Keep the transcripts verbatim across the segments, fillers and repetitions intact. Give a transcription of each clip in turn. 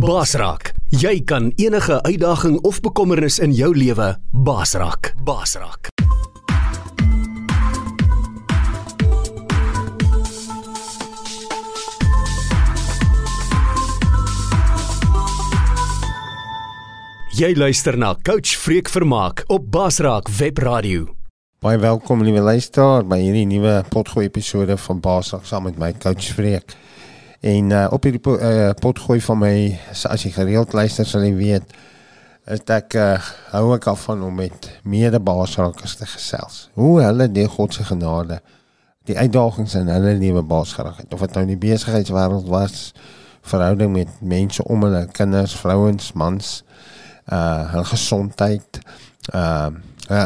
Baas raak. Jy kan enige uitdaging of bekommernis in jou lewe baas raak. Baas raak. Jy luister na Coach Freek Vermaak op Baasraak Webradio. Baie welkom liewe luisteraar by hierdie nuwe potgooi episode van Baasraak saam met my Coach Freek. En uh, op hierdie po uh, potgooi van my, as jy gereeld luister sal jy weet, is ek uh, hou ek af van om met mede baasrakers te gesels. Hoe hulle deur God se genade die uitdagings in hulle lewe baas geraak het. Of dit nou in die besigheidswêreld was, verhouding met mense om hulle, kinders, vrouens, mans, uh hulle gesondheid, uh uh,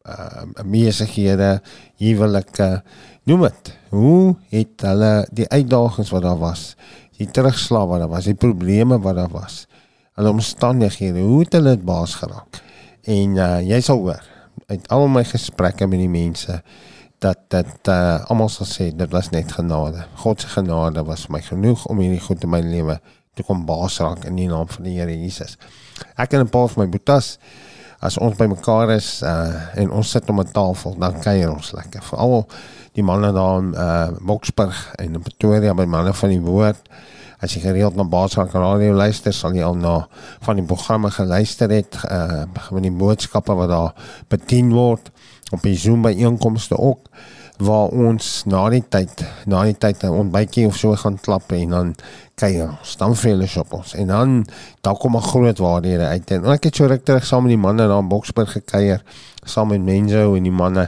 uh besighede, huwelike, noem het. Hoe het hulle die uitdagings wat daar was, die terugslag wat daar was, die probleme wat daar was, hulle omstandighede, hoe het hulle het baas geraak? En uh, jy sal hoor, uit al my gesprekke met die mense, dat dit uh, almal sal sê, dit was net genade. God se genade was vir my genoeg om hierdie goed in my lewe te kom baas raak in die naam van die Here Jesus. Ek en 'n paar van my boetas, as ons by mekaar is uh, en ons sit om 'n tafel, dan kuier ons lekker. Veral die manne daar in uh, Boksburg en in Pretoria, by manne van die woord. As jy gereeld na Baasraak Radio luister, sal jy al na van die programme geluister het, uh, van die boodskappe wat daar bedien word, op die Zoom byeenkomste ook, waar ons na die tyd, na die tyd 'n ontbytjie of so gaan klap en dan kuier ons, dan fellowship ons, en dan, daar kom 'n groot waardere uit, en ek het so ruk terug saam met die manne daar in Boksburg gekuier, saam met Menzo en die manne,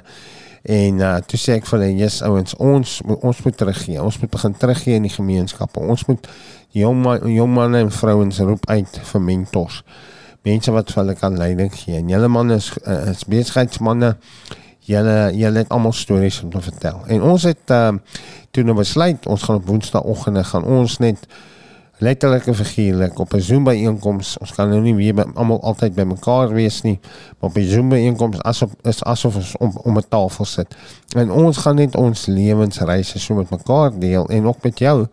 en uh, toe sê ek vir hulle, yes ouens, ons, ons moet teruggee, ons moet begin teruggee in die gemeenskappe, ons moet jong, man, jong manne en vrouens roep uit vir mentors, mense wat vir hulle kan leiding gee, en julle manne is, uh, is besigheidsmanne, Julle, julle het allemaal stories om te vertel. En ons het, uh, toen we besluit, ons gaan op woensdagoggende, gaan ons net letterlik en figuurlik op 'n Zoom byeenkoms, ons kan nou nie weer by, allemaal altyd by mekaar wees nie, maar op 'n Zoom byeenkoms asof, is asof ons om, om 'n tafel sit. En ons gaan net ons lewensreise so met mekaar deel, en ook met jou.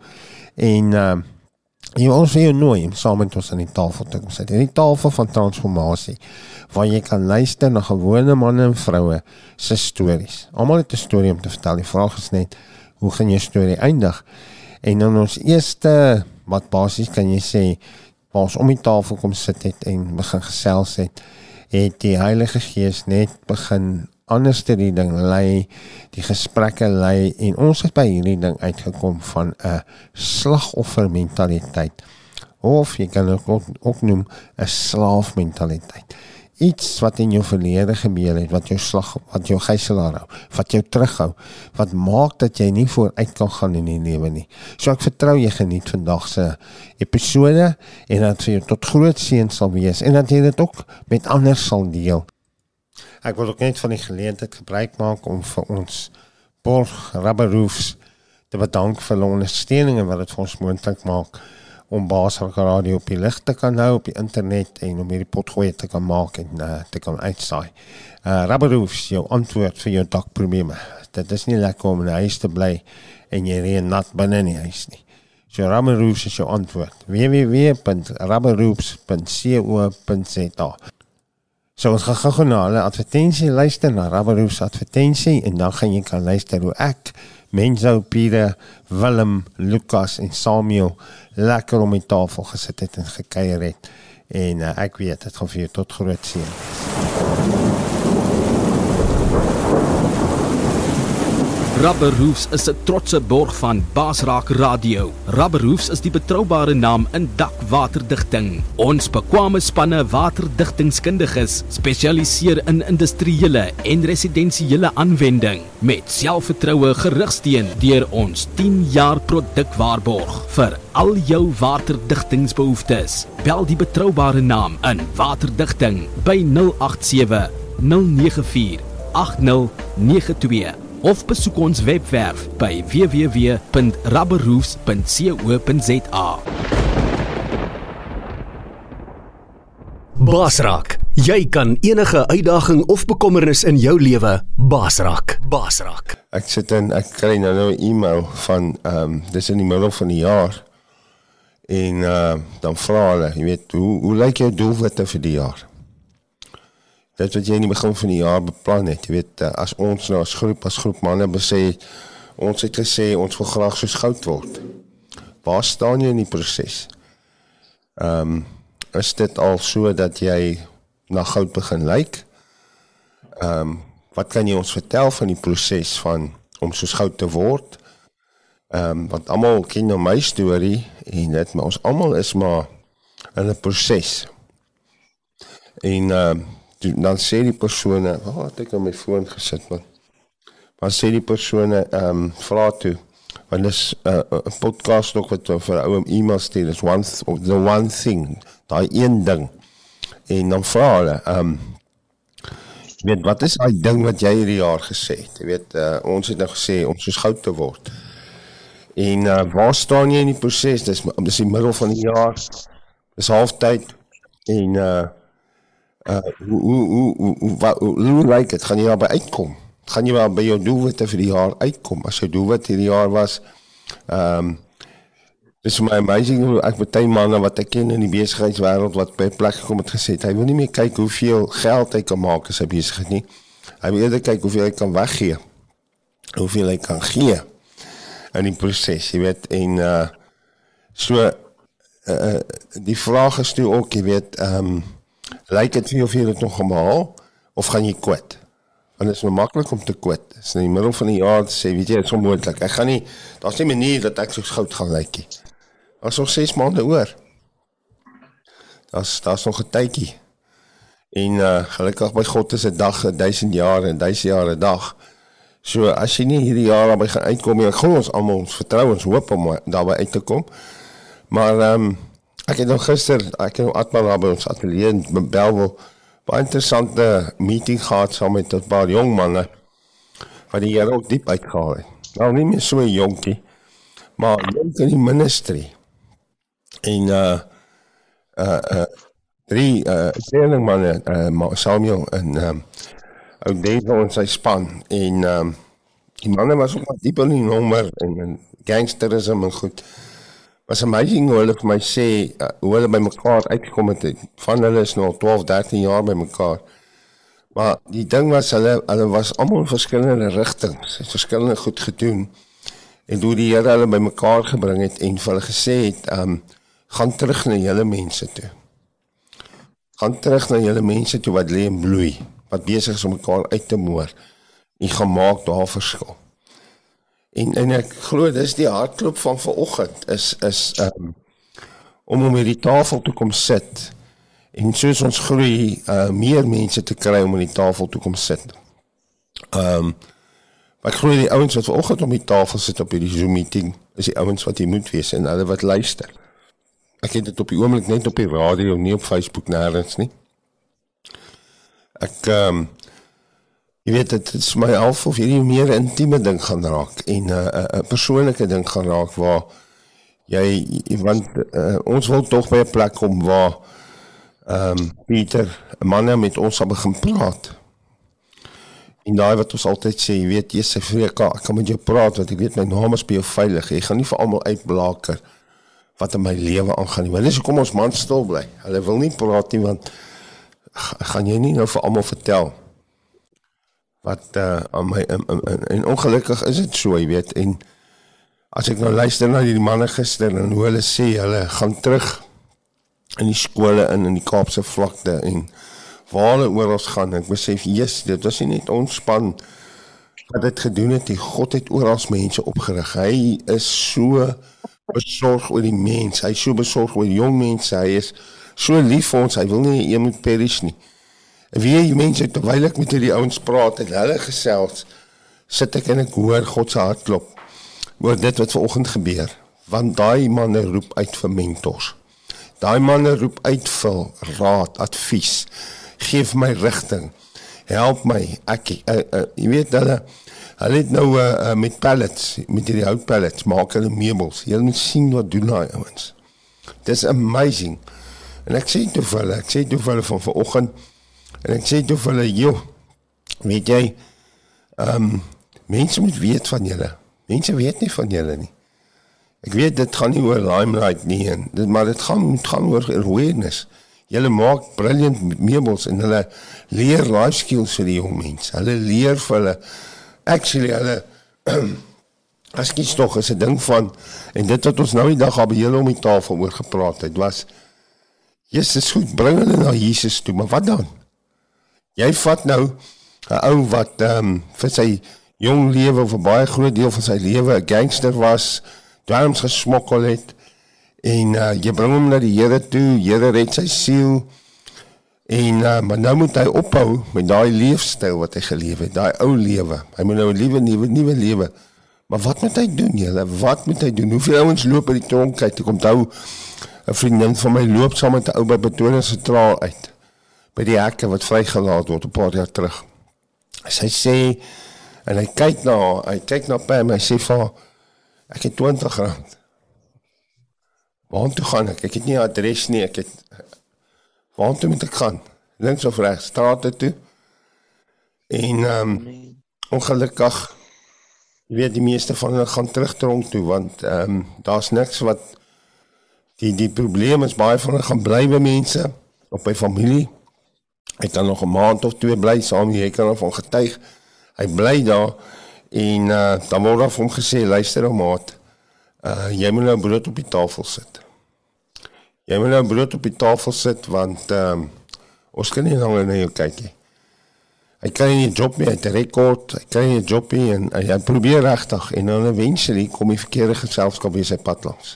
En uh, jy ons wil jou nooi om saam met ons aan die tafel te kom sit. En die tafel van transformasie, waar jy kan luister na gewone manne en vroue se stories. Almal het 'n storie om te vertel. Die vraag is net, hoe gaan jou storie eindig? En dan ons eerste, wat basies kan jy sê, waar ons om die tafel kom sit het en begin gesels het, het die Heilige Gees net begin anders te die ding lei, die gesprekke lei, en ons het by hierdie ding uitgekom van 'n slagoffermentaliteit, of jy kan ook, ook noem 'n slaafmentaliteit. Iets wat in jou verlede gebeur het, wat jou slag, wat jou gijslaar hou, wat jou terughou, wat maak dat jy nie vooruit kan gaan in die lewe nie. So ek vertrou jy geniet vandag se episode, en dat vir jou tot groot seën sal wees, en dat jy dit ook met ander sal deel. Ek wil ook net van die geleentheid gebruik maak om vir ons Borg Rubber Roofs te bedank vir hulle ondersteuning en wat dit vir ons moontlik maak om Baasraak Radio op die lig te kan hou, op die internet, en om hierdie potgooi te kan maak en uh, te kan uitsaai. Uh, Rubber Roofs, jou antwoord vir jou dakprobleme. Dit is nie lekker om in die huis te bly en jy reën nat binne in die huis nie. So Rubber Roofs is jou antwoord. w w w punt rubber roofs punt co punt z a. So ons gaan gou na hulle advertensie luister, na Rubber Roofs advertensie, en dan gaan jy kan luister hoe ek, Menzo, Pieter, Willem, Lucas en Samuel lekker om die tafel gesit het en gekuier het. En uh, ek weet, het gaan vir jou tot groot seën. Rubber Roofs is 'n trotse borg van Baasraak Radio. Rubber Roofs is die betroubare naam in dakwaterdigting. Ons bekwame spanne waterdigtingskundiges spesialiseer in industriële en residensiële aanwending met selfvertroue gerugsteun deur ons tien jaar produkwaarborg vir al jou waterdigtingsbehoeftes. Bel die betroubare naam in waterdigting by nul agt sewe nul nege vier agt nul nege twee. Of besoek ons webwerf by w w w punt rubber roofs punt co punt z a. Baasraak. Jy kan enige uitdaging of bekommernis in jou lewe baas raak. Baas raak. Ek sit in, ek kry nou nou 'n e-mail van, um, dis in die middel van die jaar, En uh, dan vra hulle, jy weet, hoe, hoe lyk jou doelwitte vir die jaar? Dit wat jy in die begin van die jaar beplan het, jy weet, uh, as ons nou as groep, as groep manne besê, ons het gesê, ons wil graag soos goud word. Waar staan jy in die proses? Um, is dit al so dat jy na goud begin lyk? Um, wat kan jy ons vertel van die proses van om soos goud te word? Um, want allemaal ken nou my story, en dit, maar ons allemaal is maar in 'n proses. En uh, dan sê die persone, wat oh, het ek aan my foon gesit, man? Dan sê die persone, um, vra toe, want dis 'n uh, podcast ook wat vir ou om e-mail stuur, is one, the one thing, daai een ding. En dan vra hulle, um, jy weet, wat is daai ding wat jy hierdie jaar gesê het? Jy weet, uh, ons het nou gesê, om soos goud te word. En uh, waar staan jy in die proses? Dis, dis die middel van die jaar, dis halftyd, en uh, uh, hoe, hoe, hoe, hoe, hoe, hoe, hoe lyk het? Gaan jy daarby uitkom? Gaan jy wel by jou doelwitte vir die jaar uitkom? As jou doelwit hierdie jaar was, um, dis vir my amazing hoe ek met die manne wat ek ken in die besigheidswêreld wat by 'n plek gekom het gesê, hy wil nie meer kyk hoeveel geld hy kan maak as hy besigheid nie. Hy wil eerder kyk hoeveel hy kan weggee, hoeveel hy kan gee in die proses, jy weet, en uh, so, uh, die vraag is toe ook, jy weet, um, lyk het vir jou of jy dit nog gaan behaal, of gaan jy quit? Want het is nou makkelijk om te quit, het is in die middel van die jaar te sê, weet jy, het is onmoontlik, ek gaan nie, daar is nie manier dat ek soos goud gaan lykie, daar is nog ses maanden oor, daar is, daar is nog een tykie, en uh, gelukkig by God is het dag, duisend jaar, en duisend jaar een dag, so as jy nie hierdie jaar daarby gaan uitkom, ek gaan ons allemaal ons vertrouw, ons hoop om daarby uit te kom, maar um, ek het nog gister, ek het nog Atman daar by ons atelier in Bellville, baie interessante meeting gehad saam met 'n paar jong manne, wat die Here ook diep uitgehaal het. Nou nie meer so 'n jonkie, maar jonk in die ministry. En uh, uh, uh, drie uh, training manne, uh, Samuel en um, ou Dave en sy span, en um, die manne was ook wat diep in die nommer, en, en gangsterism en goed. Was amazing hoe hulle vir my sê, uh, hoe hulle by mekaar uitgekom het, van hulle is nou al twaalf, dertien jaar by mekaar, maar die ding was, hulle, hulle was allemaal in verskillende rigtings, het verskillende goed gedoen, en hoe die Here hulle by mekaar gebring het, en vir hulle gesê het, um, gaan terug na julle mense toe, gaan terug na julle mense toe wat lê en bloei, wat besig is om mekaar uit te moor, en gaan maak daar verskil. En, en ek glo, dis die hartklop van vanoggend, is, is um, om om hierdie tafel te kom sit, en soos ons groei, uh, meer mense te kry om aan die tafel te kom sit. Um, maar ek glo die ouens wat vanoggend om die tafel sit op hierdie Zoom meeting, is die ouens wat hier moet wees, en hulle wat luister. Ek het dit op die oomblik net op die radio, nie op Facebook nêrens nie. Ek, um, jy weet, het is my half of hierdie meer intieme ding gaan raak, en 'n uh, uh, persoonlike ding gaan raak, waar jy, want uh, ons wil toch by 'n plek kom, waar um, Pieter, 'n manne met ons sal begin praat, en daai wat ons altyd sê, jy weet, jy sê, Freka, ek kan met jou praat, want ek weet, my naam is by jou veilig, jy gaan nie vir almal uitblaker, wat in my lewe aangaan nie, maar dis kom ons man stil bly, hulle wil nie praat nie, want gaan jy nie nou vir almal vertel, wat uh, aan my, en, en, en ongelukkig is het so, jy weet, en as ek nou luister na die manne gister, en hoe hulle sê, hulle gaan terug in die skole in, in die Kaapse vlakte, en waar hulle oor ons gaan, ek besef, yes, dit was nie net ons span, wat het gedoen het, die God het oor ons mense opgerig, hy is so besorg oor die mens, hy is so besorg oor die jong mense, hy is so lief vir ons, hy wil nie, jy moet perish nie, en wie die mense, terwyl ek met die ouens praat, en hulle gesels, sit ek en ek hoor Godse hart klop, oor dit wat vanoggend gebeur, want daai manne roep uit vir mentors, daai manne roep uit vir raad, advies, geef my rigting, help my, ek, uh, uh, jy weet hulle, hulle het nou uh, uh, met pallets, met die houtpallets, maak hulle meubels, jy moet sien wat doen daai ouens, dit is amazing, en ek sê toe vir hulle, ek sê toe vir hulle van vanoggend, en ek sê toe vir hulle, joh, weet jy, um, mense moet weet van julle, mense weet nie van julle nie, Ek weet dit gaan nie oor limelight nie, en dit, maar dit gaan, moet gaan oor awareness. Julle maak brilliant meubels en hulle leer life skills vir die jong mens. Hulle leer vir hulle, actually hulle, as kies toch is 'n ding van, en dit wat ons nou die dag al by julle om die tafel oor gepraat het, was, Jesus goed, bring hulle na Jesus toe, maar wat dan? Jy vat nou 'n ou wat um, vir sy jong lewe, of 'n baie groot deel van sy lewe, 'n gangster was, dwelms gesmokkel het, en uh, jy bring hom na die Here toe, Here red sy siel, en uh, maar nou moet hy ophou met daai leefstyl wat hy geleef het, daai ou lewe, hy moet nou 'n liewe nuwe nuwe lewe, maar wat moet hy doen julle, wat moet hy doen, hoeveel ouens loop by die tronk uit, ek onthou, 'n vriendin van my loop saam met 'n ou by Pretoria Sentraal uit, by die hekke wat vrygelaat word, 'n paar jaar terug, sy sê, en hy kyk na, hy kyk na Pam, hy sê vir haar, ek het twintig rand, waartoe gaan ek, ek het nie 'n adres nie, ek het, waartoe moet ek gaan, links of rechts, strate toe, en um, ongelukkig, jy weet, die meeste van hulle gaan terug tronk toe, want um, daar is niks wat, die, die probleem is, baie van hulle gaan bly by mense, op by familie, hy kan nog 'n maand of twee bly, saam jy kan nog van getuig, hy bly daar, en uh, dan word af hom gesê, luister ou maat, uh, jy moet nou brood op die tafel sit. Jy moet nou brood op die tafel sit, want um, ons kan nie langer na jou kyk nie. Hy kan nie 'n job meer, hy het 'n rekord, hy kan nie 'n job nie, en hy, hy probeer regtig, en dan eventually kom die verkeerde geselskap weer sy pad langs.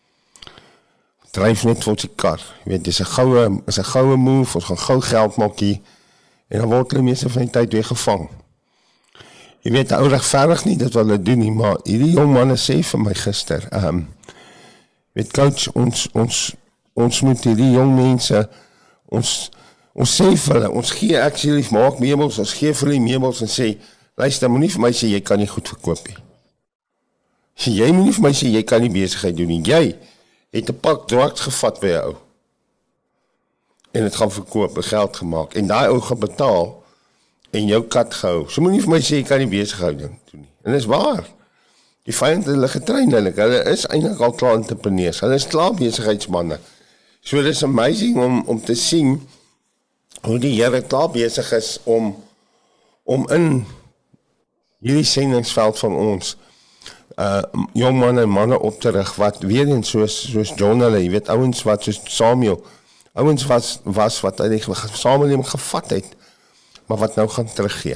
Dryf net vir sy kar, jy weet, dis 'n goue, is 'n goue move, ons gaan gou geld maak hier, en dan word hulle meeste van die tyd weer gevang. Jy weet, ou regverdig nie dit wat hulle doen nie, maar hierdie jong manne sê vir my gister, um, weet coach, ons, ons, ons moet hierdie jong mense, ons, ons sê vir hulle, ons gee actually maak meubels, ons gee vir hulle meubels en sê, luister, moet nie vir my sê, jy kan nie goed verkoop nie. Jy moet nie vir my sê, jy kan nie besigheid doen nie, jy het 'n pak drugs gevat by jou ou, en het gaan verkoop, en geld gemaak, en daai ou gaan betaal, en jou kat gehou. So moet nie vir my sê, jy kan nie besigheid doen nie. En dit is waar. Die vyand hulle getrein, hulle, hulle is eintlik al klaar entrepreneurs, hulle is klaar besigheidsmanne. So dit is amazing om, om te sien, hoe die Here klaar besig is om, om in hierdie sendingveld van ons, uh, jong manne en manne op te rig, wat weer eens soos, soos John hulle, jy weet, ouens wat soos Samuel, ouens was, was wat hy die samelewing gevat het, maar wat nou gaan teruggee.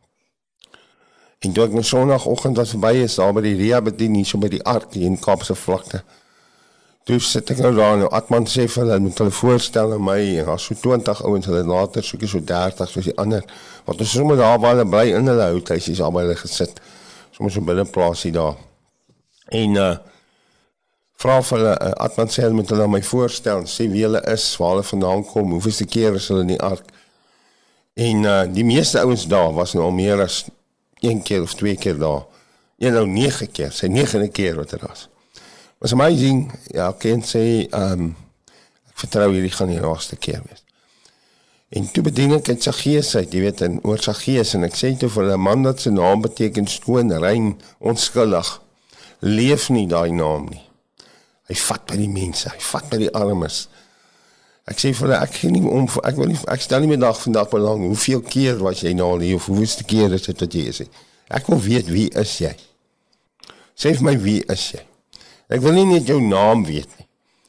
En toe ek my sondagoggend wat verby is, daar by die rehabilitasie, so by die Ark, hier in Kaapse vlakte, toe sit ek nou daar, nou Atman sê vir hulle, moet hulle voorstel aan my, en daar so twintig ouens, hulle later soekie so dertig, soos die ander, wat ons sommer daar waar hulle bly in hulle houthuis, is daar by hulle gesit, sommer so binnenplaasie daar. En, uh, vraag vir hulle, uh, Atman sê, hulle moet hulle aan my voorstel, sê wie hulle is, waar hulle vandaan kom, hoeveelste keer is hulle in die Ark. En uh, die meeste ouens daar was nou al meer as een keer of twee keer daar. Ja, nou negen keer, sy negende keer wat er was. Was amazing, ja, ek kan sê, um, ek vertrou hierdie gaan die laatste keer wees. En toe bedien ek het Saggeus uit, jy weet, en oor Saggeus, en ek sê toe vir 'n man dat sy naam beteken skoon, rein, onskuldig, leef nie daai naam nie. Hy vat by die mense, hy vat by die armes. Ek sê vir hulle, ek gee nie om, ek wil nie, ek stel nie meer dag vandag belang, hoeveel keer was jy nou al hier, of hoeveelste keer is dit wat jy is. Ek wil weet, wie is jy? Sê vir my, wie is jy? Ek wil nie net jou naam weet nie.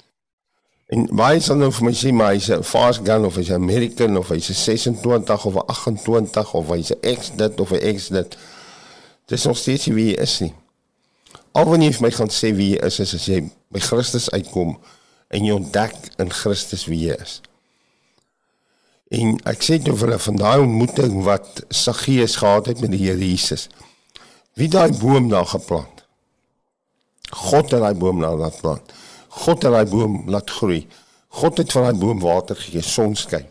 En baie sal nou vir my sê, maar hy is een fast gun, of hy is American, of hy is sesentwintig, of agentwintig, of hy is X dit, of hy X dit. Dit is nog steeds nie wie jy is nie. Al wanneer jy vir my gaan sê wie jy is, is as jy by Christus uitkom, en jy ontdek in Christus wie jy is. En ek sê toe vir hulle, van die ontmoeting wat Saggeus gehad het met die Here Jesus, wie die boom daar geplant? God het die boom daar laat plant. God het die boom laat groei. God het vir die boom water gegee, sonskyn.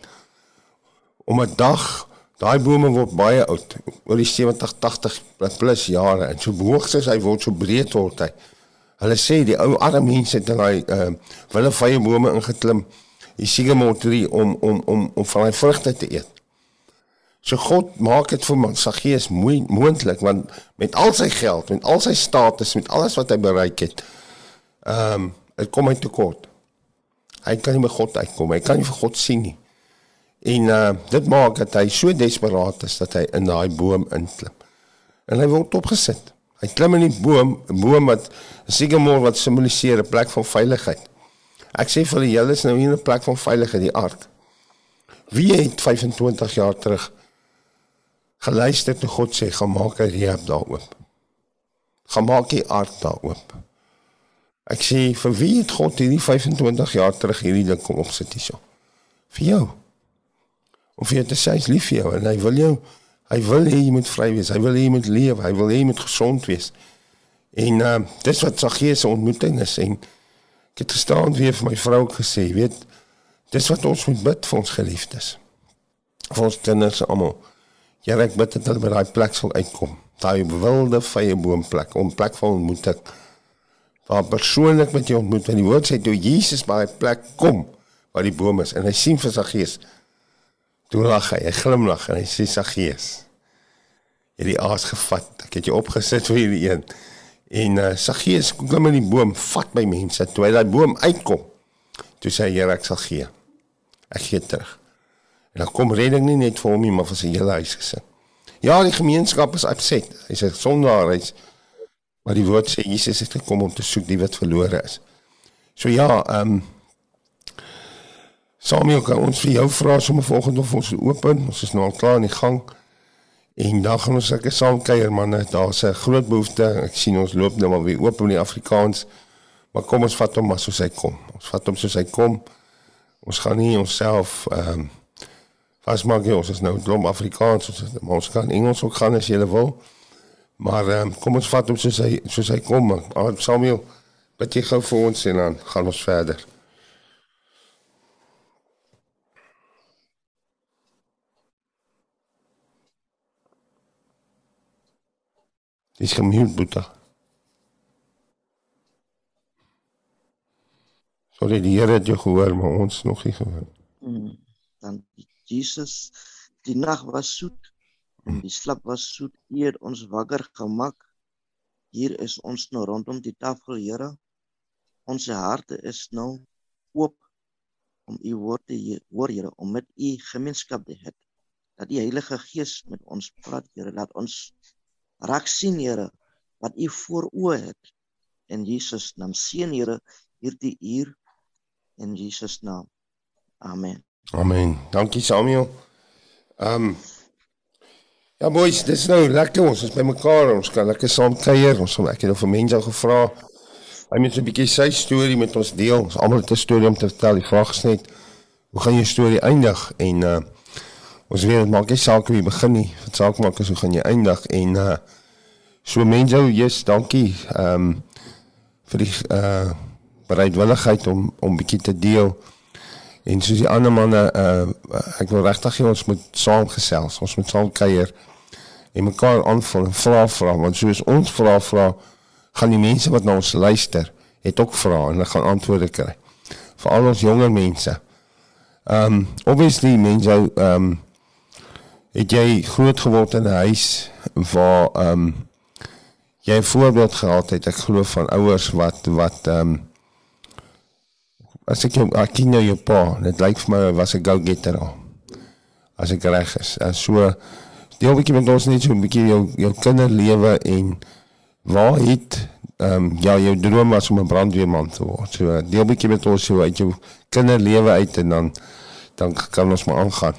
Om 'n dag, die bome word baie oud, oor die sewentig, tagtig plus jare, en so hoog soos hy word, so breed word hy. Hulle sê, die ou arme mense het in die uh, willevye bome ingeklim, die sycamore tree, om, om, om, om van die vrugte te eet. So God maak het vir Saggeus moontlik, want met al sy geld, met al sy status, met alles wat hy bereik het, Um, het kom uit tekort. Hy kan nie by God uitkom, hy kan nie vir God sien nie. En uh, dit maak dat hy so desperaat is, dat hy in daai boom inklim. En hy word opgesit. Hy klim in die boom, 'n boom wat, 'n sycamore wat symboliseer 'n plek van veiligheid. Ek sê vir julle, julle is nou hier 'n plek van veiligheid, die ark. Wie het vyfentwintig jaar terug geluister toe God sê, gaan maak 'n reep daar oop. Gaan maak die ark daar oop. Ek sê, vir wie het God hierdie vyfentwintig jaar terug hierdie ding kom opsit hierso? Vir jou. Of jy te sê, hy is lief vir jou, en hy wil jou, hy wil hê jy moet vry wees, hy wil hê jy moet lewe, hy wil hê jy moet gesond wees. En uh, dis wat Saggeus se ontmoeting is, en ek het gestaan weer vir my vrou gesê, weet, dis wat ons moet bid vir ons geliefdes. Vir ons kinders allemaal. Here, ek bid dat hulle by daai plek sal uitkom. Daai wilde vrye boomplek, 'n plek van ontmoeting. Waar persoonlik met jou ontmoet, en die woord sê, toe Jesus by die plek kom, waar die boom is, en hy sien vir Saggeus, toe lag hy, hy glimlag, en hy sê, Saggeus, jy het die aas gevat, ek het jy opgesit vir hierdie een, en uh, Saggeus klim in die boom, vat by mense, toe hy die boom uitkom, toe sê hy, Here, ek sal gee, ek gee terug, en dan kom redding nie net vir hom nie, maar vir sy hele huisgesin. Ja, die gemeenskap is upset, hy sê, sondaar, hy is, maar die woord sê, Jesus het gekom om te soek die wat verlore is. So ja, um, Samuel, kan ons vir jou vraag, sommer volgende of ons open, ons is nou al klaar in die gang, en dan gaan ons ek saam kuier, man, daar is 'n groot behoefte, ek sien ons loop nou maar weer open in die Afrikaans, maar kom ons vat hom maar soos hy kom, ons vat hom soos hy kom, ons gaan nie ons self, um, vastmaak, ons is nou klomp Afrikaans, ons, maar ons kan Engels ook gaan as jylle wil, maar um, kom ons vat hom soos hy, soos hy kom, man. Samuel, bid jy gou vir ons en dan gaan ons verder. Die is gemute, Boeta. Sorry, die Here het jou gehoor, maar ons nog nie gehoor. Mm, dan Jesus, die nag was soet, en die slap was soet, hier ons wakker gemak. Hier is ons nou rondom die tafel, Here. Onze harte is nou oop om u woord te hoor, Here, om met u gemeenskap te hê. Dat die Heilige Gees met ons praat, Here, laat ons raak sien, Here, wat u voor oë het. In Jesus naam, seën, Here, hierdie uur, in Jesus naam. Amen. Amen. Dankie, Samuel. Um, ja, boys, dit is nou lekker, ons is by mekaar, ons kan lekker saam kuier, ons ek het nou vir mense al gevra, hy moet so 'n bietjie sy storie met ons deel, ons almal het 'n storie om te vertel, die vraag is net, hoe gaan jou storie eindig, en uh, ons weet, het maak nie saak hoe jy begin nie, wat saak maak is, hoe gaan jy eindig, en uh, so mense, yes, dankie, um, vir die uh, bereidwilligheid om, om bietjie te deel, en soos die ander manne, uh, ek wil regtig hê, ons moet saam gesels, ons moet saam kuier, en mekaar aanvul en vraag vraag, want soos ons vraag vraag, gaan die mense wat na ons luister, het ook vraag, en hulle gaan antwoorde kry, veral ons jonger mense. Um, obviously, mense, um, het jy groot geword in 'n huis, waar um, jy 'n voorbeeld gehad het, ek glo van ouers wat, wat, um, as ek jou, ek ken nou jou pa, dit lyk vir my, was 'n go-getter al, as ek reg is, en so, deel bykie met ons net so, bykie jou, jou kinderlewe, en waar het, um, ja, jou droom was om 'n brandweerman te word, so, deel bykie met ons so, uit jou kinderlewe uit, en dan, dan kan ons maar aangaan.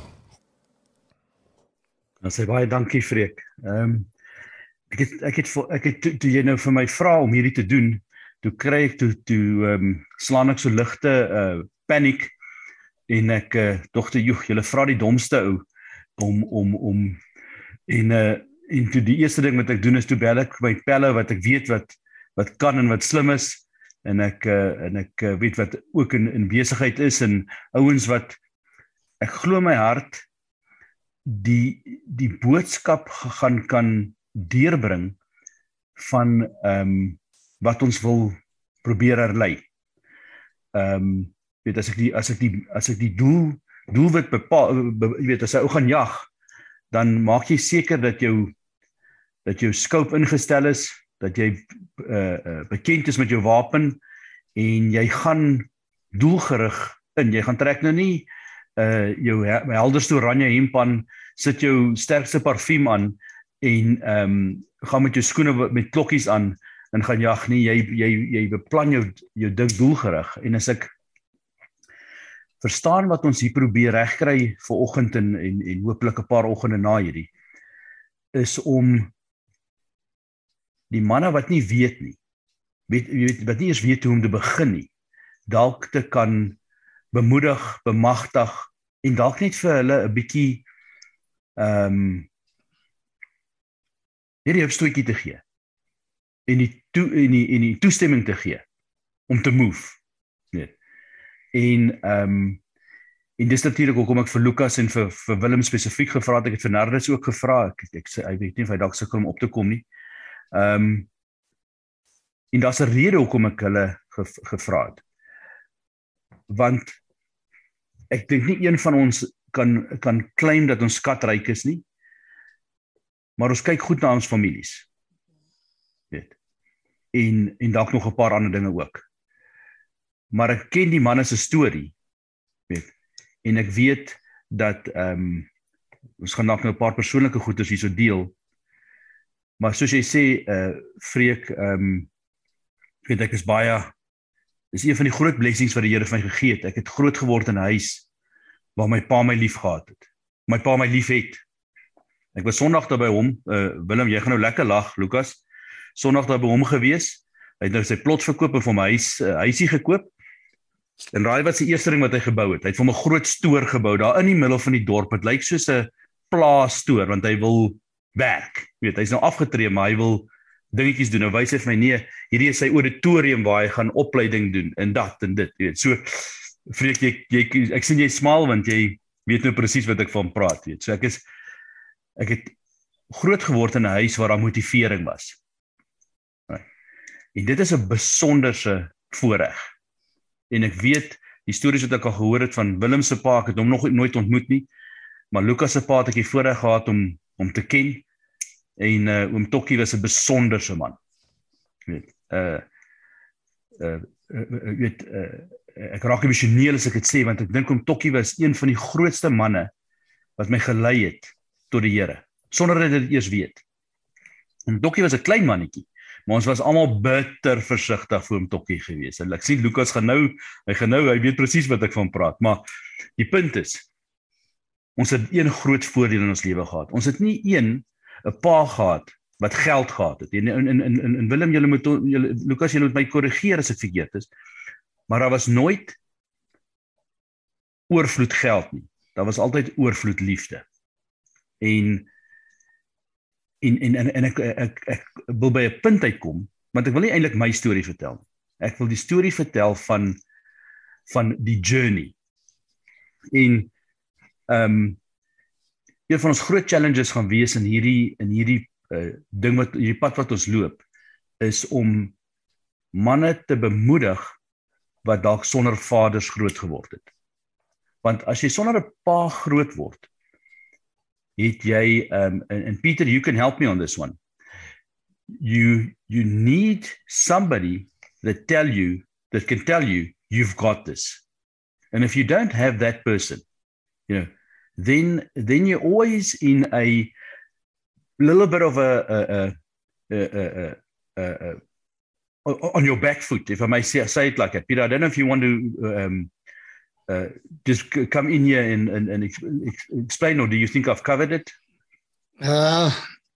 Dan sê baie dankie, Freek. Um, ek het, ek het, ek het toe, toe jy nou vir my vra om hierdie te doen, toe kry ek, toe, toe um, slaan ek so ligte uh, paniek, en ek uh, dogte, joh, julle vra die domste ou, om, om, om, en, uh, en toe die eerste ding wat ek doen is, toe bel ek my pelle, wat ek weet wat, wat kan en wat slim is, en ek, uh, en ek uh, weet wat ook in, in besigheid is, en ouens wat, ek glo my hart, die, die boodskap gaan kan deurbring, van, um, wat ons wil probeer herlei. Um, weet, as ek die, as ek die, as ek die doel, doelwit bepaal, be, weet, as jy ou gaan jag, dan maak jy seker dat jou, dat jou scope ingestel is, dat jy uh, uh, bekend is met jou wapen, en jy gaan doelgerig in, jy gaan trek nou nie uh, jou helderste oranje hemp aan, sit jou sterkste parfuum aan, en um, gaan met jou skoene met klokkies aan, en gaan jag nie, jy, jy, jy beplan jou, jou ding doelgerig, en as ek verstaan wat ons hier probeer regkry vir oggend en, en, en hopelik 'n paar oggende na hierdie, is om die manne wat nie weet nie, weet, weet, wat nie eens weet hoe om te begin nie, dalk te kan bemoedig, bemagtig, en dalk net vir hulle 'n bietjie ehm um, hierdie opstootjie te gee, en die, toe, en, die, en die toestemming te gee, om te move, weet. En, um, en dis natuurlijk ook om ek vir Lucas en vir, vir Willem spesifiek gevra het, ek het vir Nardus ook gevra, ek, ek, ek, ek weet nie of hy dalk sukkel om op te kom nie, um, en daar's 'n rede hoekom ek hulle ge, gevra het, want ek dink nie een van ons kan, kan claim dat ons skatryk is nie, maar ons kyk goed na ons families, weet, en, en dalk nog 'n paar ander dinge ook, maar ek ken die manne se storie, weet, en ek weet dat, um, ons gaan dalk nou 'n paar persoonlike goeders hierso deel, maar soos jy sê, uh, Freek, um, weet ek is baie, is een van die groot blessings wat die Here vir my gegee het, ek het groot geword in 'n huis, waar my pa my lief gehad het, my pa my lief het, ek was Sondag daar by hom, uh, Willem, jy gaan nou lekker lag, Lucas, Sondag daar by hom gewees, hy het nou sy plot verkoop en vir my huis, uh, huisie gekoop, en raai wat sy eerste ding wat hy gebou het, hy het vir my 'n groot stoor gebou, daar in die middel van die dorp, het lyk soos 'n plaasstoor, want hy wil werk, weet, hy is nou afgetree, maar hy wil dingetjies doen, nou wys hy vir my, nee, hierdie is sy auditorium waar hy gaan opleiding doen, en dat en dit, weet, so, Freek, jy, jy, ek sien jy smaal, want jy weet nou presies wat ek van praat, weet, so ek is, ek het groot geword in 'n huis waar daar motivering was, en dit is 'n besonderse voorreg, en ek weet, die stories wat ek al gehoor het van Willem se pa, ek het hom nog nooit ontmoet nie, maar Lucas se pa het ek die voorreg gehad om, om te ken, en uh, oom Tokkie was 'n besonderse man, weet, uh, uh, uh, weet, uh, ek raak emosioneel as ek dit sê, want ek dink oom Tokkie was een van die grootste manne, wat my gelei het, tot die Here, sonder dat ek dit eers weet, oom Tokkie was 'n klein mannetjie, maar ons was almal bitter versigtig vir oom Tokkie gewees, en ek sien Lucas gaan nou, hy gaan nou, hy weet presies wat ek van praat, maar die punt is, ons het een groot voordeel in ons lewe gehad, ons het nie een, 'n pa gehad, wat geld gehad het, en, en, en, en, en Willem, julle moet, julle, Lucas, julle moet my korrigeer as ek verkeerd is, maar daar was nooit oorvloed geld nie, daar was altyd oorvloed liefde, en En, en, en, en ek, ek, ek wil by 'n punt uitkom, want ek wil nie eintlik my storie vertel nie. Ek wil die storie vertel van, van die journey. En um, een van ons groot challenges gaan wees in hierdie, in hierdie uh, ding wat, hierdie pad wat ons loop, is om manne te bemoedig wat dalk sonder vaders groot geword het. Want as jy sonder 'n pa groot word, het jy, um, and, and Peter, you can help me on this one. You, you need somebody that tell you, that can tell you, you've got this. And if you don't have that person, you know, then, then you're always in a little bit of a, a, a, a, a, a, a on your back foot, if I may say, say it like that. Peter, I don't know if you want to, um, Uh, just come in here and, and, and ex explain, or do you think I've covered it? Uh,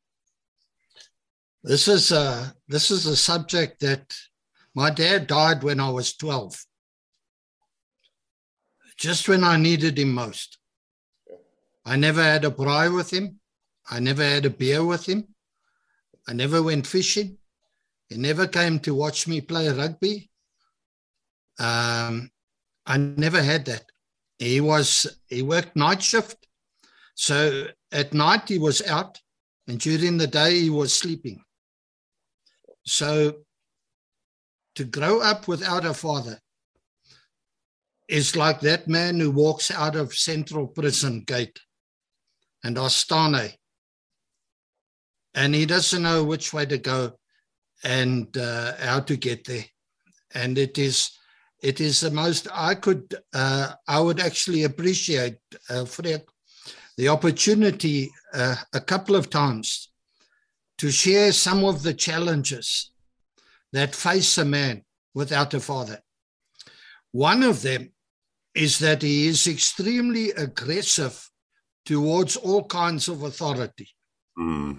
this is a, this is a subject that my dad died when I was twelve, just when I needed him most. I never had a braai with him. I never had a beer with him. I never went fishing. He never came to watch me play rugby. Um, I never had that. He was, he worked night shift. So at night he was out and during the day he was sleeping. So to grow up without a father is like that man who walks out of Central Prison Gate and daar staan hy. And he doesn't know which way to go and uh, how to get there. and it is it is the most I could uh, I would actually appreciate uh, Freek, the opportunity uh, a couple of times to share some of the challenges that face a man without a father. One of them is that he is extremely aggressive towards all kinds of authority. Mm.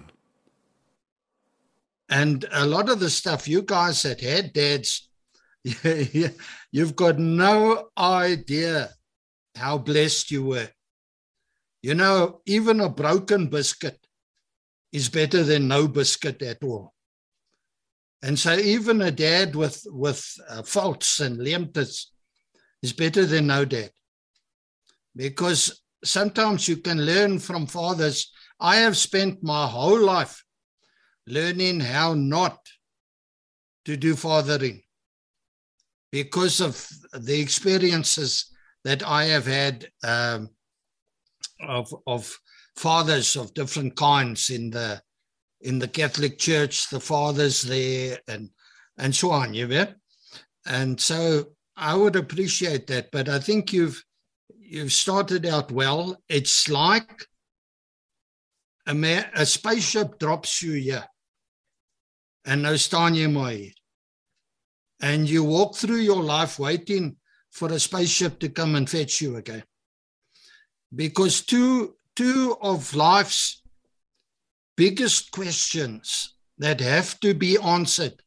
And a lot of the stuff you guys that had dads, you've got no idea how blessed you were. You know, even a broken biscuit is better than no biscuit at all. And so even a dad with, with uh, faults and leemtes is better than no dad. Because sometimes you can learn from fathers. I have spent my whole life learning how not to do fathering because of the experiences that I have had um, of, of fathers of different kinds in the in the Catholic Church, the fathers there, and and so on, you know. And so I would appreciate that, but I think you've you've started out well. It's like a, ma- a spaceship drops you here, and nou staan jy maar hier. And you walk through your life waiting for a spaceship to come and fetch you again. Because two, two of life's biggest questions that have to be answered.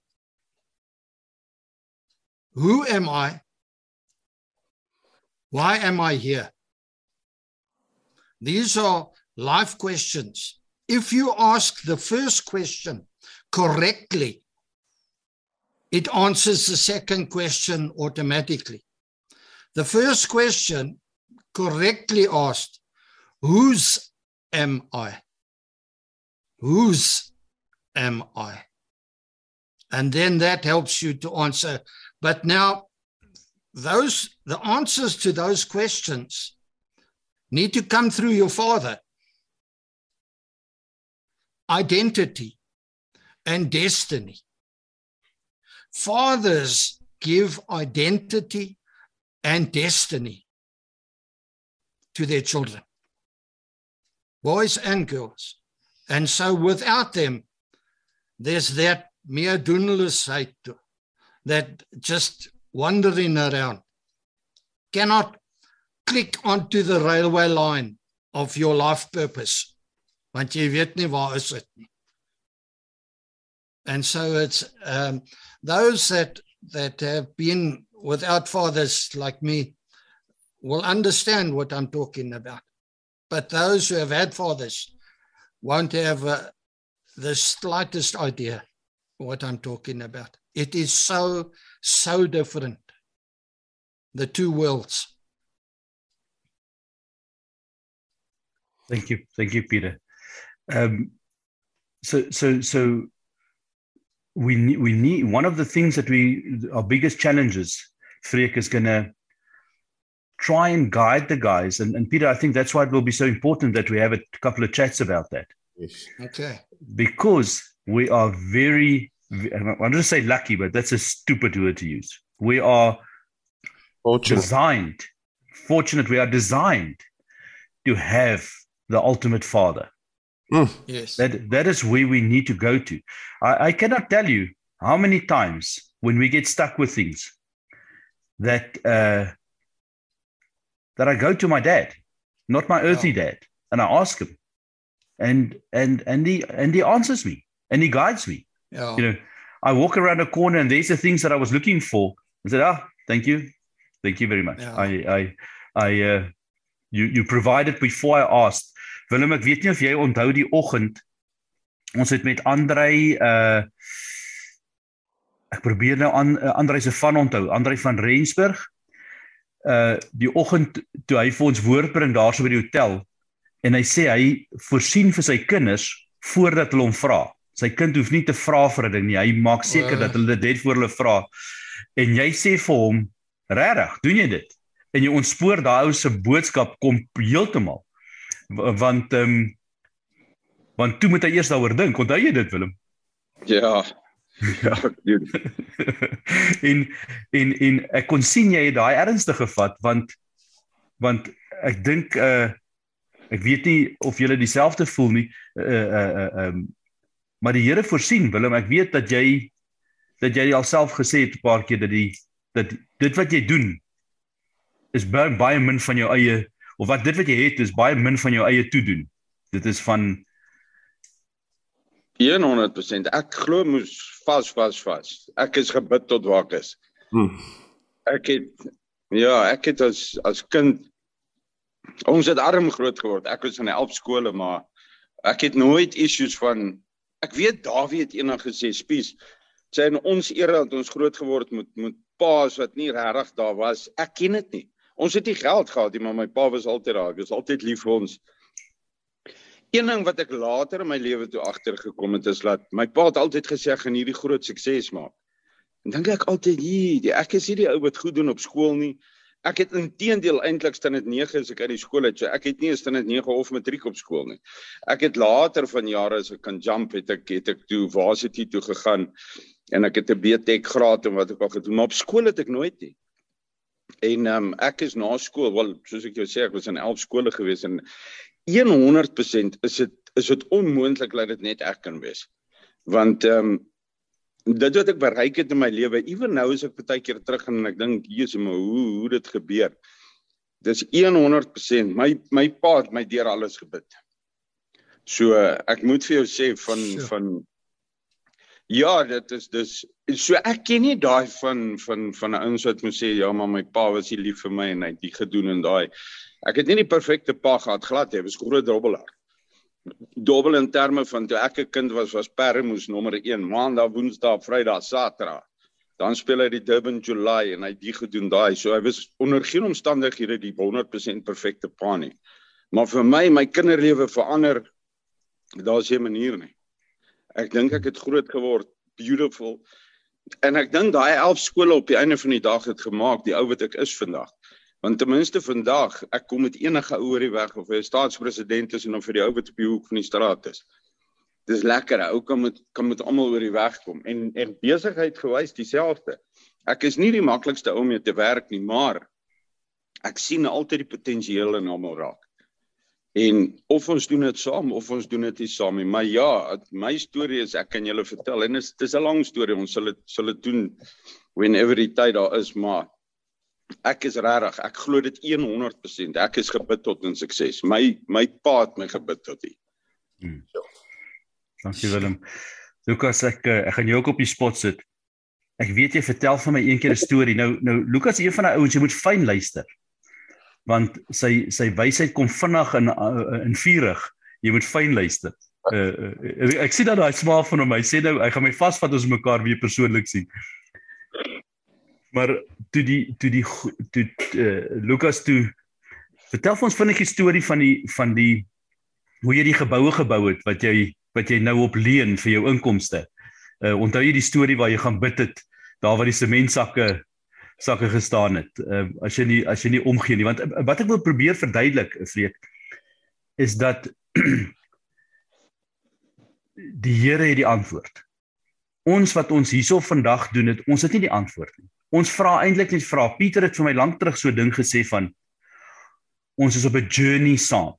Who am I? Why am I here? These are life questions. If you ask the first question correctly, it answers the second question automatically. The first question correctly asked, whose am I? Whose am I? And then that helps you to answer. But now, those the answers to those questions need to come through your father. Identity and destiny. Fathers give identity and destiny to their children, boys and girls. And so without them, there's that mere doenloosheid that just wandering around cannot click onto the railway line of your life purpose. Want jy weet nie waar is dit nie. And so it's um, those that that have been without fathers like me will understand what I'm talking about. But those who have had fathers won't have uh, the slightest idea what I'm talking about. It is so, so different. The two worlds. Thank you. Thank you, Peter. Um, so, so, so we need, we need, one of the things that we, our biggest challenges, Freek is going to try and guide the guys. And, and Peter, I think that's why it will be so important that we have a couple of chats about that. Yes. Okay. Because we are very, I'm going to say lucky, but that's a stupid word to use. We are Fortunate. designed, fortunate, we are designed to have the ultimate father. Mm. Yes. That, that is where we need to go to. I, I cannot tell you how many times when we get stuck with things that uh, that I go to my dad, not my earthly Oh. dad, and I ask him, and and and he and he answers me and he guides me. Yeah. You know, I walk around a corner and there's the things that I was looking for. I said, ah, thank you, thank you very much. Yeah. I I I uh, you you provided before I asked. Willem, ek weet nie of jy onthou die oggend ons het met Andrei uh ek probeer nou aan uh, Andrei se van onthou, Andrei van Rensburg. Uh die oggend toe hy vir ons woord bring daar so by die hotel en hy sê hy voorsien vir sy kinders voordat hulle hom vra. Sy kind hoef nie te vra vir 'n ding nie. Hy maak seker Uh. dat hulle dit net voor hulle vra. En jy sê vir hom, regtig, doen jy dit? En jy ontspoor daai ou se boodskap kom heeltemal. Want ehm um, want toe moet hy eers daaroor dink. Onthou jy dit, Willem? Ja, Ja, ek doen. en, en, en ek kon sien jy het daai ernstig gevat, want, want ek dink, uh, ek weet nie of julle dieselfde voel nie, uh, uh, uh, um, maar die Here voorsien, Willem, ek weet dat jy, dat jy alself gesê het 'n paar keer, dat, die, dat dit wat jy doen, is baie, baie min van jou eie, of wat dit wat jy het, is baie min van jou eie toedoen. Dit is van honderd persent. Ek glo moes vas, vas, vas. Ek is gebid tot waar ek is. Hmm. Ek het, ja, ek het as, as kind, ons het arm groot geword. Ek was in die Alp skole, maar ek het nooit issues van, ek weet Dawie het eendag gesê, Spies, sy in ons era het ons groot geword met, met paas wat nie regtig daar was. Ek ken dit nie. Ons het nie geld gehad nie, maar my pa was altyd daar. Hy was altyd lief vir ons. Een ding wat ek later in my lewe toe agtergekom het, is dat my pa het altyd gesê, ek gaan hierdie groot sukses maak. En dink ek altyd, hier, ek is nie die ou wat goed doen op skool nie. Ek het inteendeel eintlik standaard nege as ek uit die skool het, so ek het nie 'n standaard nege of matriek op skool nie. Ek het later van jare as ek kan jump, het ek, het ek toe varsity toe gegaan, en ek het 'n B Tech graad en wat ek al gedoen, maar op skool het ek nooit nie. En um, ek is na skool, wel, soos ek jou sê, ek was in elf skole gewees, en honderd persent is dit, is dit onmoontlik dat dit net ek kan wees. Want, um, dit wat ek bereik het in my lewe, ewen nou is ek baie keer terug en ek dink, Jesus, maar hoe, hoe dit gebeur. Dis honderd persent, my, my pa het my deur alles gebid. So, ek moet vir jou sê, van, sure. van ja, dit is, dus, so ek ken nie daai van, van, van 'n ouens wat moet sê, ja, maar my pa was nie lief vir my, en hy het die gedoen en daai. Ek het nie die perfecte pa gehad, glad, hy was groot dobbelaar. Dobbel in terme van, toe ek 'n kind was, was Perremoes nommer een, maandag, woensdag, vrydag, saterdag. Dan speel hy die Durban July, en hy het die gedoen daai, so hy was onder geen omstandighede die honderd persent perfecte pa nie. Maar vir my, my kinderlewe verander, daar is geen manier nie. Ek dink ek het groot geword, beautiful, en ek dink daai elf skole op die einde van die dag het gemaak, die ou wat ek is vandag. Want ten minste vandag, ek kom met enige ou oor die weg, of hy 'n staatspresident is, en of hy die ou wat op die hoek van die straat is. Dis lekker, ou kan met, kan met almal oor die weg kom, en, en besigheid gewys dieselfde. Ek is nie die maklikste ou om mee te werk nie, maar ek sien altyd die potensieel in almal raak. En of ons doen dit saam, of ons doen dit nie saam nie, maar ja, my storie is, ek kan julle vertel, en dit is 'n lang storie, ons sal dit, sal dit doen, whenever die tyd daar is, maar ek is regtig, ek glo dit honderd persent, ek is gebid tot in sukses, my, my pa het my gebid tot die. Hmm. Ja. Dankie Willem. Lukas, ek, ek gaan jou ook op die spot sit. Ek weet jy vertel van my een keer 'n storie, nou, nou Lukas is een van die ouens, jy moet fyn luister, want sy, sy wysheid kom vinnig in, in vurig, jy moet fyn luister. Uh, uh, ek sien dat hy smaak van hom, hy sê nou, hy gaan my vasvat as ons mekaar weer persoonlik sien. Maar toe die, toe die, toe, uh, Lukas, toe, vertel vir ons vinnig die storie van die, van die, hoe jy die geboue gebou het, wat jy, wat jy nou op leen vir jou inkomste. Uh, onthou jy die storie waar jy gaan bid het, daar waar die sementsakke, sakke gestaan het, uh, as jy nie, as jy nie omgee nie, want uh, wat ek wil probeer verduidelik, Freek, is dat, die Here het die antwoord. Ons wat ons hierso vandag doen het, ons het nie die antwoord nie. Ons vra eintlik net vra. Pieter het vir my lank terug so ding gesê van, ons is op 'n journey saam.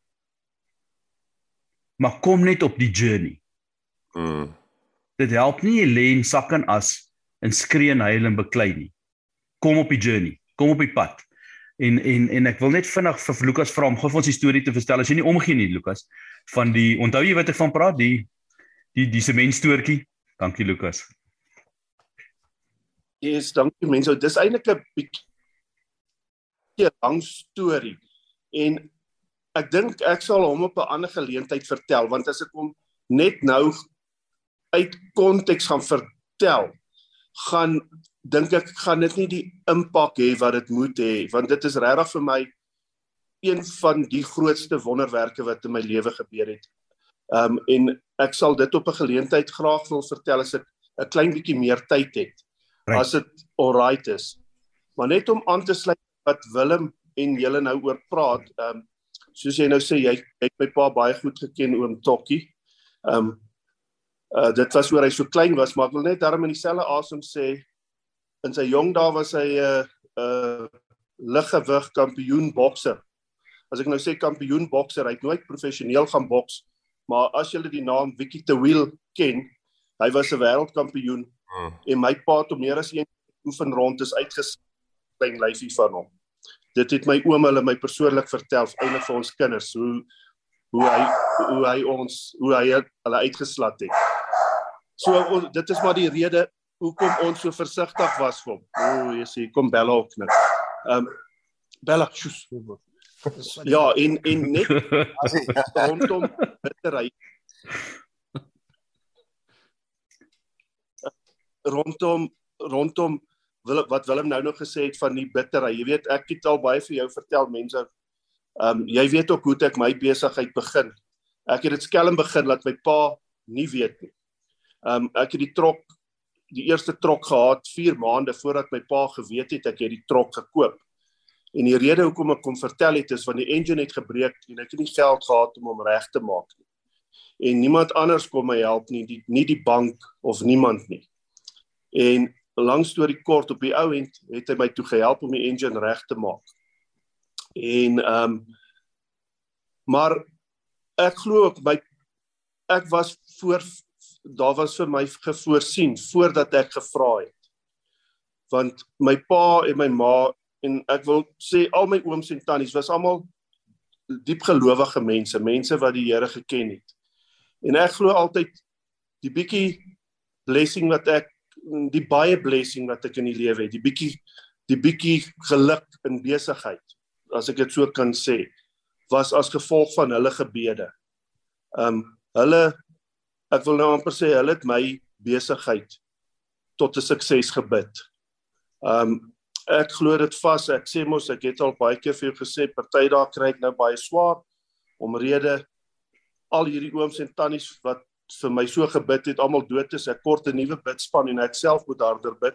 Maar kom net op die journey. Mm. Dit help nie jy lê en sak en as, en skree en huil en beklei nie. Kom op die journey, kom op die pad. En, en, en ek wil net vinnig vir Lukas vra om gou vir ons die storie te verstel, as jy nie omgee nie, Lukas, van die, onthou jy wat ek van praat, die, die, die sementstoortjie? Dankie, Lukas. Yes, dankie mense. Dis eintlik 'n bietjie lang storie. En ek dink ek sal hom op 'n ander geleentheid vertel, want as ek hom net nou uit konteks gaan vertel, gaan dink ek gaan dit nie die impak hê wat dit moet hê, want dit is regtig vir my een van die grootste wonderwerke wat in my lewe gebeur het. Um, en ek sal dit op 'n geleentheid graag wil vertel as ek 'n klein bietjie meer tyd het, right. As dit alright is. Maar net om aan te sluit wat Willem en julle nou oor praat, um, soos jy nou sê, jy het my pa baie goed geken, oom Tokkie. Um, Uh, dit was oor hy so klein was, maar ek wil net daarom in dieselfde asem sê, in sy jong dae was hy 'n uh, uh, liggewig kampioen bokser. As ek nou sê kampioen bokser, hy het nooit professioneel gaan boks, maar as julle die naam Vicky de Wiel ken, hy was 'n wêreldkampioen, hmm. en my pa het om meer as een oefenrond is uitgesit, klein lyfie van hom. Dit het my oom hulle my persoonlik vertel, eintlik vir ons kinders, hoe hoe hy hoe hy ons hoe hy hulle uitgeslat het. So dit is maar die rede hoekom ons so versigtig was vir hom. O, jy sê kom Bella ook net. Ehm um, Bella, sjoes. Ja, en en net rondom bitterry. Rondom rondom wat Willem nou nog gesê het van die bitterry. Jy weet, ek het al baie vir jou vertel, mense. Ehm um, jy weet ook hoe ek my besigheid begin. Ek het dit skelm begin laat my pa nie weet nie. Ehm um, ek het die trok die eerste trok gehad vier maande voordat my pa geweet het ek het die trok gekoop. En die rede hoekom ek kom vertel het is want die engine het gebreek en ek het nie geld gehad om hom reg te maak nie. En niemand anders kon my help nie, die, nie die bank of niemand nie. En lang storie kort, op die ou end het hy my toe gehelp om die engine reg te maak. En ehm um, maar ek glo ook my ek was voor daar was vir my gevoorsien voordat ek gevra het. Want my pa en my ma en ek wil sê al my ooms en tannies was almal diep gelowige mense, mense wat die Here geken het. En ek glo altyd die bietjie blessing wat ek die baie blessing wat ek in die lewe het, die bietjie die bietjie geluk in besigheid, as ek dit so kan sê, was as gevolg van hulle gebede. Ehm um, hulle ek wil nou amper sê hulle het my besigheid tot 'n sukses gebid. Ehm um, ek glo dit vas, ek sê mos ek het al baie keer vir jou gesê party dae kry ek nou baie swaar omrede al hierdie ooms en tannies wat vir my so gebid het, almal dood is, ek kort 'n nuwe bidspan en ek self moet harder bid.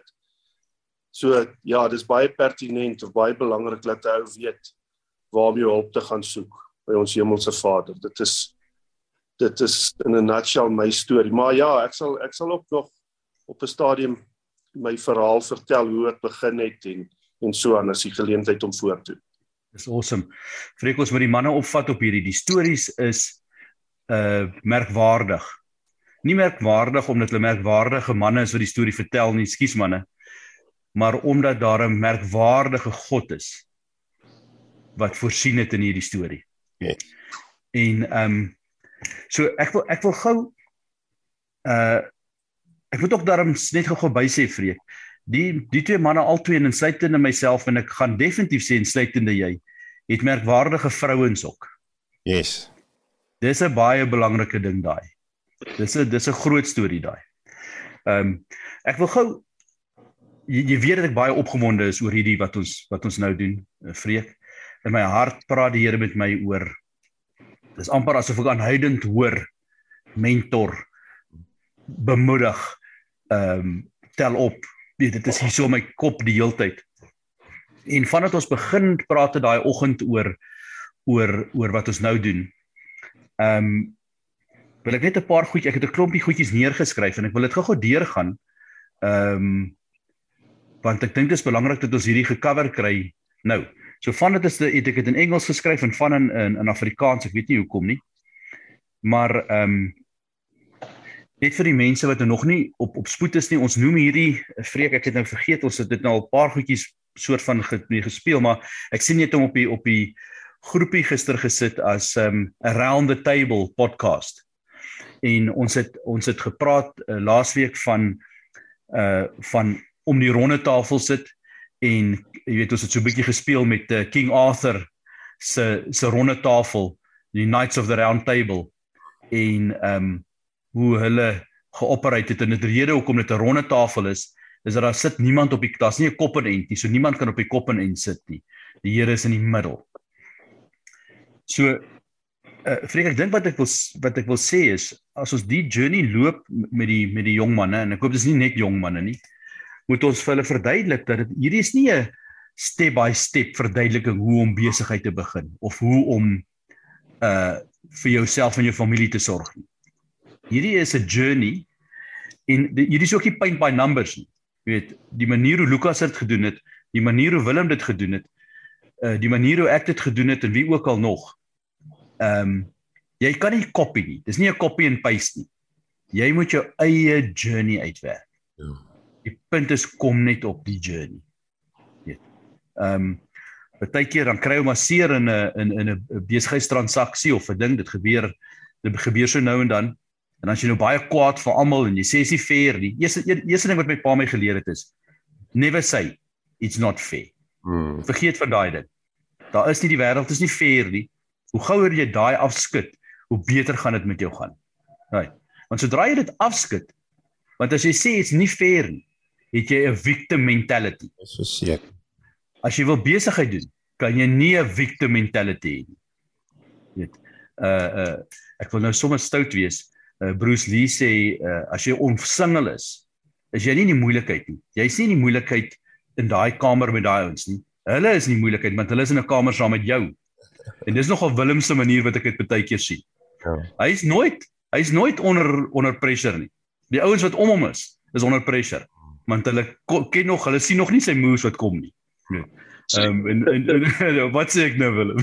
So ja, dis baie pertinent of baie belangrik dat jy ou weet waar om jou hulp te gaan soek by ons hemelse Vader. Dit is dit is in 'n nutshell my storie. Maar ja, ek sal ek sal ook nog op 'n stadium my verhaal vertel hoe ek begin het en en so aan as die geleentheid om voor te. Dis awesome. Vreek ons met die manne opvat op hierdie. Die stories is uh merkwaardig. Nie merkwaardig omdat hulle merkwaardige manne is wat die storie vertel nie, skus manne, maar omdat daar 'n merkwaardige God is wat voorsien het in hierdie storie. Okay. En ehm um, so ek wil ek wil gou uh ek moet ook daarom net gou by sê Vreek, die die twee manne albei en insluitende myself en ek gaan definitief sê insluitende jy, het merkwaardige vrouens ook. Yes. Dis 'n baie belangrike ding daai. Dis 'n dis 'n groot storie daai. Ehm um, ek wil gou jy, jy weet dat ek baie opgewonde is oor hierdie wat ons wat ons nou doen, Vreek. In my hart praat die Here met my oor. Dis amper asof ek aanhoudend hoor, mentor, bemoedig, ehm um, tel op. Dit is hier so in my kop die hele tyd. En vandat ons begin praat daai oggend oor oor oor wat ons nou doen. Ehm um, wil ek net 'n paar goedjies, ek het 'n klompie goedjies neergeskryf en ek wil dit gou-gou deurgaan. Ehm um, want ek dink dit is belangrik dat ons hierdie gecover kry nou. So van dit is het ek dit in Engels geskryf en van in in, in Afrikaans, ek weet nie hoekom nie. Maar ehm um, net vir die mense wat nog nie op op spoed is nie, ons noem hierdie Vreek, ek het nou vergeet, ons het dit nou al 'n paar goedjies soort van gespeel, maar ek sien net hom op die op die groepie gister gesit as um, Around the Table podcast. En ons het ons het gepraat uh, laasweek van uh van om die ronde tafel sit en jy weet ons het so 'n bietjie gespeel met uh, King Arthur se se ronde tafel, die Knights of the Round Table en um hoe hulle geoperate het en dit rede hoekom dit 'n ronde tafel is, is dat daar sit niemand op die, daar's nie 'n kop en end nie, so niemand kan op die kop en end sit nie. Die Here is in die middel. So, uh, Vreek, ek dink wat ek wil wat ek wil sê is, as ons die journey loop met die met die jong manne, en ek hoop dis nie net jong manne nie, moet ons vir hulle verduidelik dat dit hierdie is nie 'n step by step verduideliking hoe om besigheid te begin of hoe om uh vir jouself en jou familie te sorg nie. hierdie is 'n journey en die, hierdie is ook nie paint by numbers nie. Jy weet, die manier hoe Lukas dit gedoen het, die manier hoe Willem dit gedoen het, uh, die manier hoe ek dit gedoen het en wie ook al nog. Ehm um, jy kan nie copy nie. Dis nie 'n copy and paste nie. Jy moet jou eie journey uitwerk. Ja. Die punt is kom net op die journey. Weet. Ehm um, Partykeer dan kry jy maar seer in 'n in in 'n besigheidstransaksie of 'n ding, dit gebeur dit gebeur so nou en dan. En as jy nou baie kwaad vir almal en jy sê is nie fair nie. Eerste eerste ding wat my pa my geleer het is never say it's not fair. Hmm. Vergeet van daai ding. Daar is nie die wêreld is nie fair nie. Hoe gouer jy daai afskud, hoe beter gaan dit met jou gaan. Right. Want sodra jy dit afskud, want as jy sê it's nie fair nie, het jy 'n victim mentality. Dis verseker. As jy wil besigheid doen, kan jy nie 'n victim mentality hê nie. Weet. Uh uh ek wil nou sommer stout wees. Uh, Bruce Lee sê uh, as jy omsingel is, is jy nie in die moeilikheid nie. Jy is nie in die moeilikheid in daai kamer met daai ouens nie. Hulle is in die moeilikheid want hulle is in 'n kamer saam met jou. En dis nogal Willem se manier wat ek dit baie keer sien. Ja. Hy is nooit, hy is nooit onder onder pressure nie. Die ouens wat om hom is, is onder pressure. Want hulle ken nog, hulle sien nog nie sy moves wat kom nie. Nee. Um, en, en, en wat sê ek nou Willem?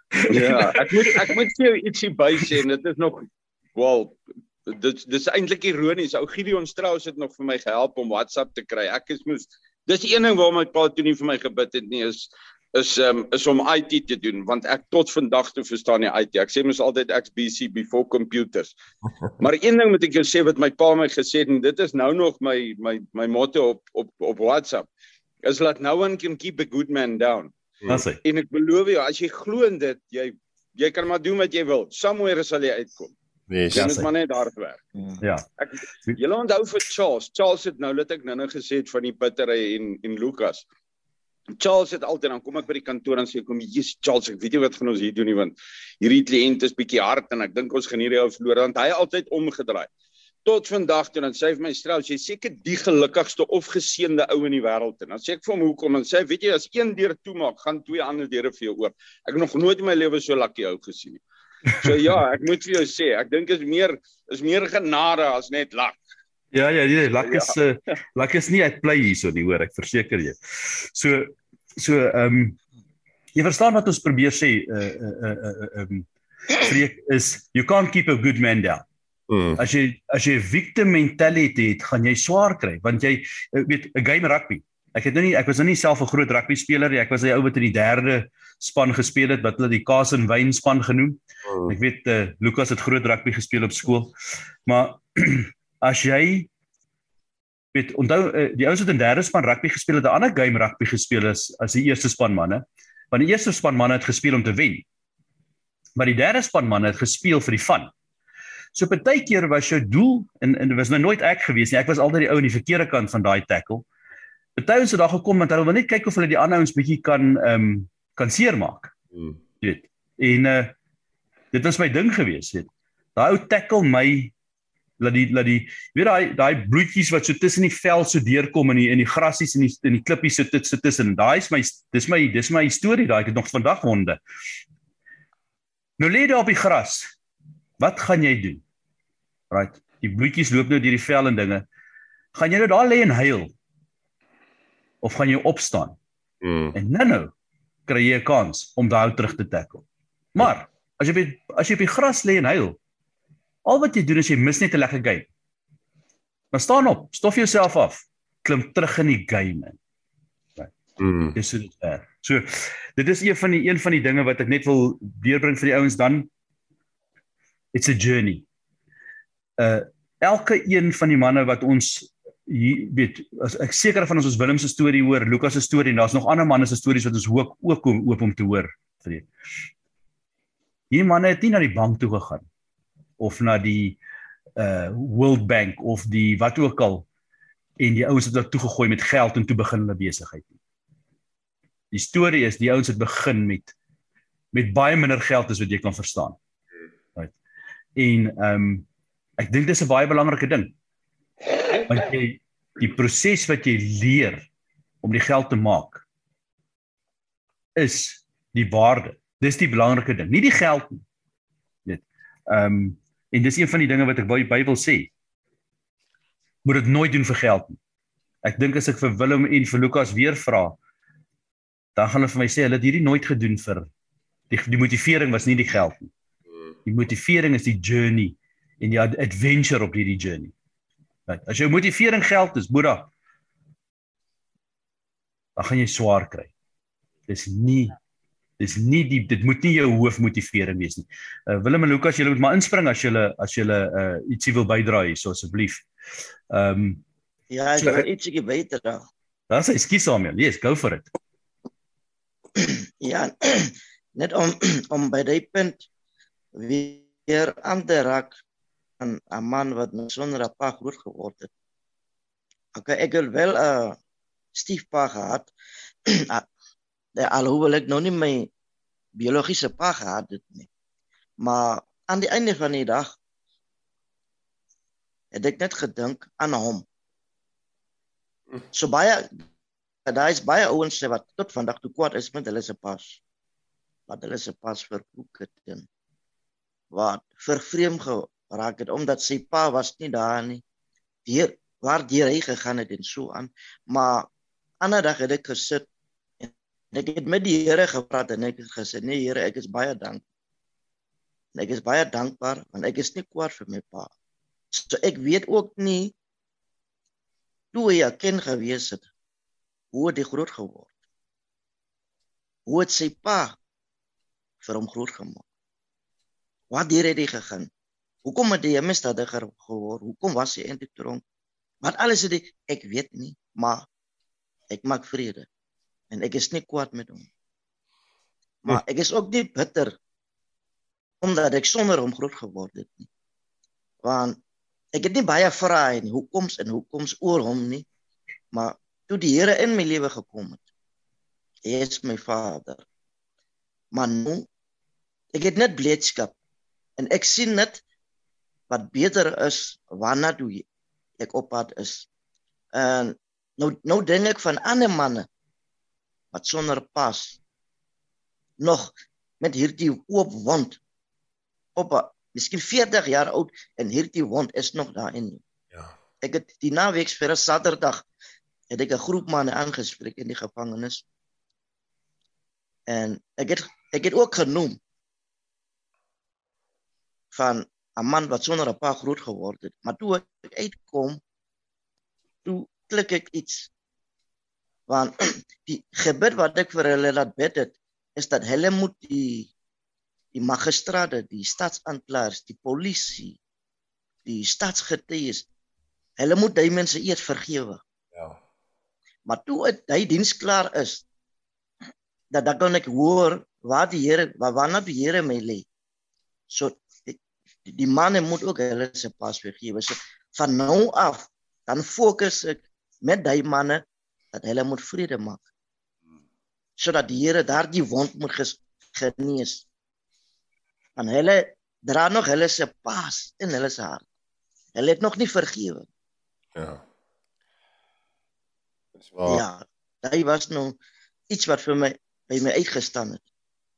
Ja, ek moet ek moet vir jou ietsie by sê en dit is nog wel dit dis eintlik ironies. Ou Gideon Strauss het nog vir my gehelp om WhatsApp te kry. Ek is moes dis die een ding waarom my pa toe nie vir my gebid het nie is is um, is om I T te doen want ek tot vandag toe verstaan nie I T. Ek sê mos altyd ek's B C before computers. Maar een ding moet ek jou sê wat my pa my gesê het en dit is nou nog my my my motto op op op WhatsApp is that no one can keep a good man down. Ja. En ek beloof jou as jy glo in dit, jy jy kan maar doen wat jy wil. Somewhere sal jy uitkom. Yes. Jy moet maar net hard werk. Ja. Ek julle onthou vir Charles. Charles het nou net ek nou gesê het van die bitterry en en Lukas. Charles het altyd dan kom ek by die kantoor en sê kom Jesus Charles, ek weet nie wat gaan ons hier doen nie want hierdie kliënt is bietjie hard en ek dink ons gaan hierdie ou verloor want hy altyd omgedraai. Tot vandag toe dan sê hy vir my Strauss, jy seker die gelukkigste of geseënde ou in die wêreld en dan sê ek vir hom hoekom en sê weet jy as een deur toemaak, gaan twee ander deure vir jou oop. Ek het nog nooit in my lewe so lucky ou gesien nie. So ja, ek moet vir jou sê, ek dink is meer is meer genade as net luck. Ja ja, nee, luck is ja. uh, luck is nie uit play hierso nie, hoor, ek verseker jou. So so ehm um, jy verstaan wat ons probeer sê uh uh uh uh um, Freek, is you can't keep a good man down. Mm. As jy as jy victim mentality het, gaan jy swaar kry want jy weet 'n game rugby. Ek het nou nie ek was nou nie self 'n groot rugby speler nie. Ek was 'n ou wat in die derde span gespeel het wat hulle die Kaas en Wyn span genoem. Mm. Ek weet uh, Lukas het groot rugby gespeel op skool. Maar as jy weet onthou uh, die ouens wat in derde span rugby gespeel het, 'n ander game rugby gespeel is as die eerste span manne. Want die eerste span manne het gespeel om te wen. Maar die derde span manne het gespeel vir die fun. So partykeer was jou doel en en dit was nou nooit ek gewees nie. Ek was altyd die ou aan die verkeerde kant van daai tackle. Party ons het daar gekom want hulle wil net kyk of hulle die ander ouens bietjie kan ehm um, kan seermaak. Hmm. Weet. En uh dit was my ding gewees, weet. Daai ou tackle my laat die laat die weet daai daai bloetjies wat so tussen die vel so deurkom in die in die grassies en die in die klippies so dit so tussen. Daai is my dis my dis my storie daai ek het nog vandag wonde. Nou lê daar op die gras. Wat gaan jy doen? Right. Die bloetjies loop nou deur die vel en dinge. Gaan jy nou daar lê en huil? Of gaan jy opstaan? Mm. En nou nou kry jy 'n kans om daai terug te tackle. Maar as jy by, as jy op die gras lê en huil, al wat jy doen is jy mis net 'n lekker game. Maar staan op, stof jouself af, klim terug in die game in. Right. Mm. Dis so dit werk. So dit is een van die een van die dinge wat ek net wil deurbring vir die ouens dan. It's a journey. Uh elke een van die manne wat ons hier weet, as ek seker van ons ons Willem se storie hoor, Lukas se storie en daar's nog ander manne se stories wat ons ook ook oop om te hoor, vriend. Hierdie manne het nie na die bank toe gegaan of na die uh World Bank of die wat ook al en die ouens het daar toe gegooi met geld en toe begin hulle besigheid. Die storie is die ouens het begin met met baie minder geld as wat jy kan verstaan. Right. En ehm um, ek dink dis 'n baie belangrike ding. Want jy die proses wat jy leer om die geld te maak is die waarde. Dis die belangrike ding, nie die geld nie. Weet. Ehm um, En dis een van die dinge wat ek by die Bybel sê. Moet dit nooit doen vir geld nie. Ek dink as ek vir Willem en vir Lukas weer vra, dan gaan hulle vir my sê, hulle het hierdie nooit gedoen vir, die, die motivering was nie die geld nie. Die motivering is die journey, en die adventure op hierdie journey. Right. As jou motivering geld is, boeddha, dan gaan jy swaar kry. Dis nie, dis nie die, dit moet nie jou hoofmotivering wees nie. Uh, Willem en Lukas, julle moet maar inspring as julle, as julle uh, ietsie wil bydra hier, so asseblief. Um, Ja, ek so, wil ietsie bydra. Dan sê, skie Samuel, yes, go for it. Ja, net om, om by die punt weer aan te raak aan 'n man wat sonder 'n pa groot geword het. Okay, ek het wel 'n uh, stiefpa gehad, alhoewel ek nog nie my biologiese pa gehad het nie. Maar aan die einde van die dag het ek net gedink aan hom. So baie, daar is baie ouens wat tot vandag toe kwaad is met hulle se pas. Wat hulle se pas verkoek het en wat vervreem geraak het, omdat sy pa was nie daar nie. Deur, waar deur hy gegaan het en so aan. Maar ander dag het ek gesit en ek het met die Here gepraat en ek het gesê, nee Here, ek is baie dankbaar. En ek is baie dankbaar, want ek is nie kwaad vir my pa. So ek weet ook nie, toe hy 'n kind gewees het, hoe het hy groot geword? Hoe het sy pa vir hom groot gemaak? Wat deur het hy gegaan? Hoekom het hy 'n misdadiger geword? Hoekom was hy in die tronk? Wat alles het hy, ek weet nie, maar ek maak vrede. En ek is nie kwaad met hom. Maar ek is ook nie bitter, omdat ek sonder hom groot geword het nie. Want ek het nie baie vrae nie, hoekoms en hoekoms oor hom nie, maar toe die Here in my lewe gekom het, hy is my vader. Maar nou, ek het net blydskap, en ek sien net wat beter is, waarna toe ek op pad is. En nou, nou denk ek van ander manne, wat sonder pas, nog met hierdie oop wond, op a, miskien veertig jaar oud, en hierdie wond is nog daarin. Ja. Ek het die naweeks vir 'n Saterdag, het ek 'n groep manne aangespreek in die gevangenis. En ek het, ek het ook genoem, van 'n man wat sonder 'n pa groot geword het. Maar toe ek uitkom, toe klik ek iets. Want die gebed wat ek vir hulle laat bid het, is dat hulle moet die, die magistrate, die staatsaanklaers, die polisie, die staatsgetuies, hulle moet die mense eers vergewe. Ja. Maar toe het die diens klaar is, dat dan kan ek hoor waar die Here, waar waarna die Here my lê. So die, die manne moet ook hulle se pas vergewe. So van nou af, dan fokus ek met die manne dat hulle moet vrede maak. Sodat die Here daardie wond moet ges, genees. Want hulle dra nog hulle se pas in hulle se hart. Hulle het nog nie vergewe. Ja. Dis waar. Ja, dit was nou iets wat vir my by my uitgestaan het.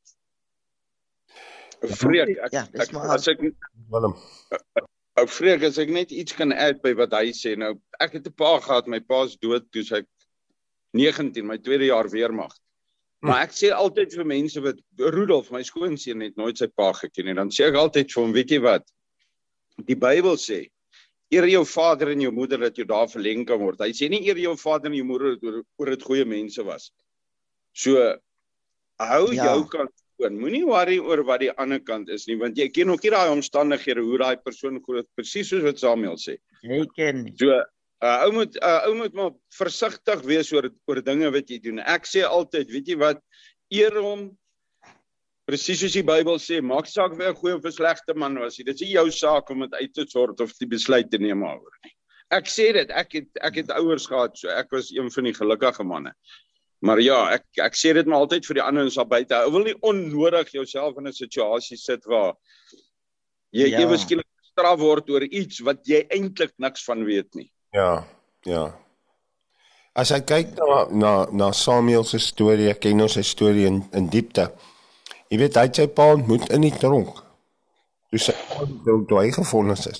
Freek, ek, Ja, dis ek, maar- as ek Willem. Ou Freek, as ek net iets kan add by wat hy sê. Nou, ek het 'n pa gehad, my pa is dood toe ek negentien, my tweede jaar weermag. Maar ek sê altyd vir mense wat Rudolf, my skoonseun, het nooit sy pa geken nie. Dan sê ek altyd vir hom, weet jy wat? Die Bybel sê, eer jou vader en jou moeder dat jy daar verleng kan word. Hy sê nie eer jou vader en jou moeder oor, oor dit goeie mense was. So hou Ja. jou kant skoon. Moenie worry oor wat die ander kant is nie, want jy ken ook nie daai omstandighede hoe daai persoon groot, presies soos wat Samuel sê. Jy ken nie. So uh, ou moet uh, ou moet maar versigtig wees oor oor dinge wat jy doen. Ek sê altyd, weet jy wat, eer hom presies soos die Bybel sê, maak saak of hy 'n goeie of 'n slegte man was. Dit is nie jou saak om dit uit te sort of die besluit te neem daaroor nie. Ek sê dit, ek het ek het ouers gehad, so ek was een van die gelukkige manne. Maar ja, ek ek sê dit maar altyd vir die ander ons daar buite. Ou wil nie onnodig jouself in 'n situasie sit waar jy Ja. ewe skielik gestraf word oor iets wat jy eintlik niks van weet nie. Ja, ja. As ek kyk na na na Samuel se storie, ek ken nou sy storie in in diepte. Jy weet hy het sy pa ontmoet in die tronk. toe sy pa toe, toe hy gevonnis is.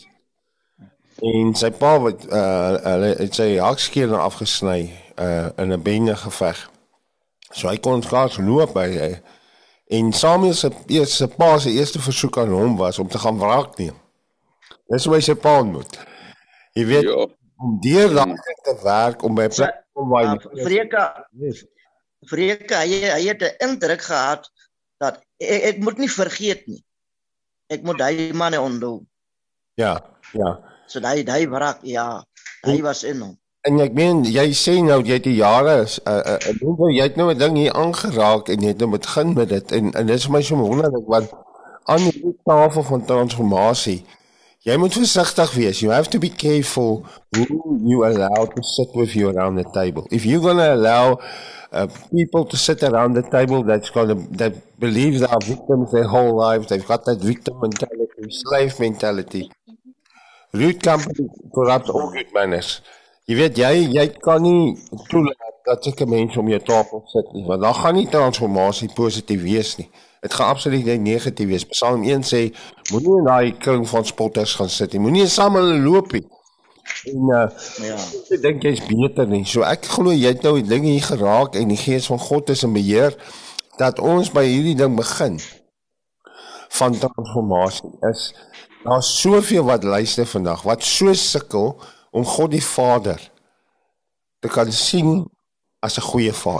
En sy pa wat uh, hulle het sy hakskene afgesny uh, in 'n bende geveg. So hy kon skaars loop by hy. En Samuel se eerste pa se eerste versoek aan hom was om te gaan wraak neem. Dis hoe hy sy pa ontmoet. Jy weet, ja. Om deur daardie te werk om by 'n plek te kom waar uh, Vreka, yes. Vreka, hy, hy het 'n indruk gehad dat ek, ek moet nie vergeet nie. Ek moet hy manne onthou. Ja, ja. So hy hy wraak, ja, hy was in hom. En ek meen, jy sê nou, jy het die jare, uh, uh, jy het nou 'n ding hier aangeraak en jy het nou begin met dit, en, en dit is vir my so wonderlik, want aan die tafel van transformasie, jy moet versigtig wees, you have to be careful who you allow to sit with you around the table. If you're going to allow uh, people to sit around the table that's going to, that believe they are victims their whole lives, they've got that victim mentality, slave mentality, root company corrupt all good manners. Jy weet, jy, jy kan nie toelaat dat sulke mense om jou tafel sit nie, want dan gaan nie transformasie positief wees nie. Het gaan absoluut nie negatief wees. Psalm een sê, moenie in daai kring van spotters gaan sit nie, moenie saam hulle loop nie. En uh, ja. Ek dink jy's beter nie. So ek glo jy het nou die dinge hier geraak en die gees van God is in beheer, dat ons by hierdie ding begin van transformasie is. Daar is soveel wat luister vandag, wat so sukkel om God die Vader te kan sien as 'n goeie Vader,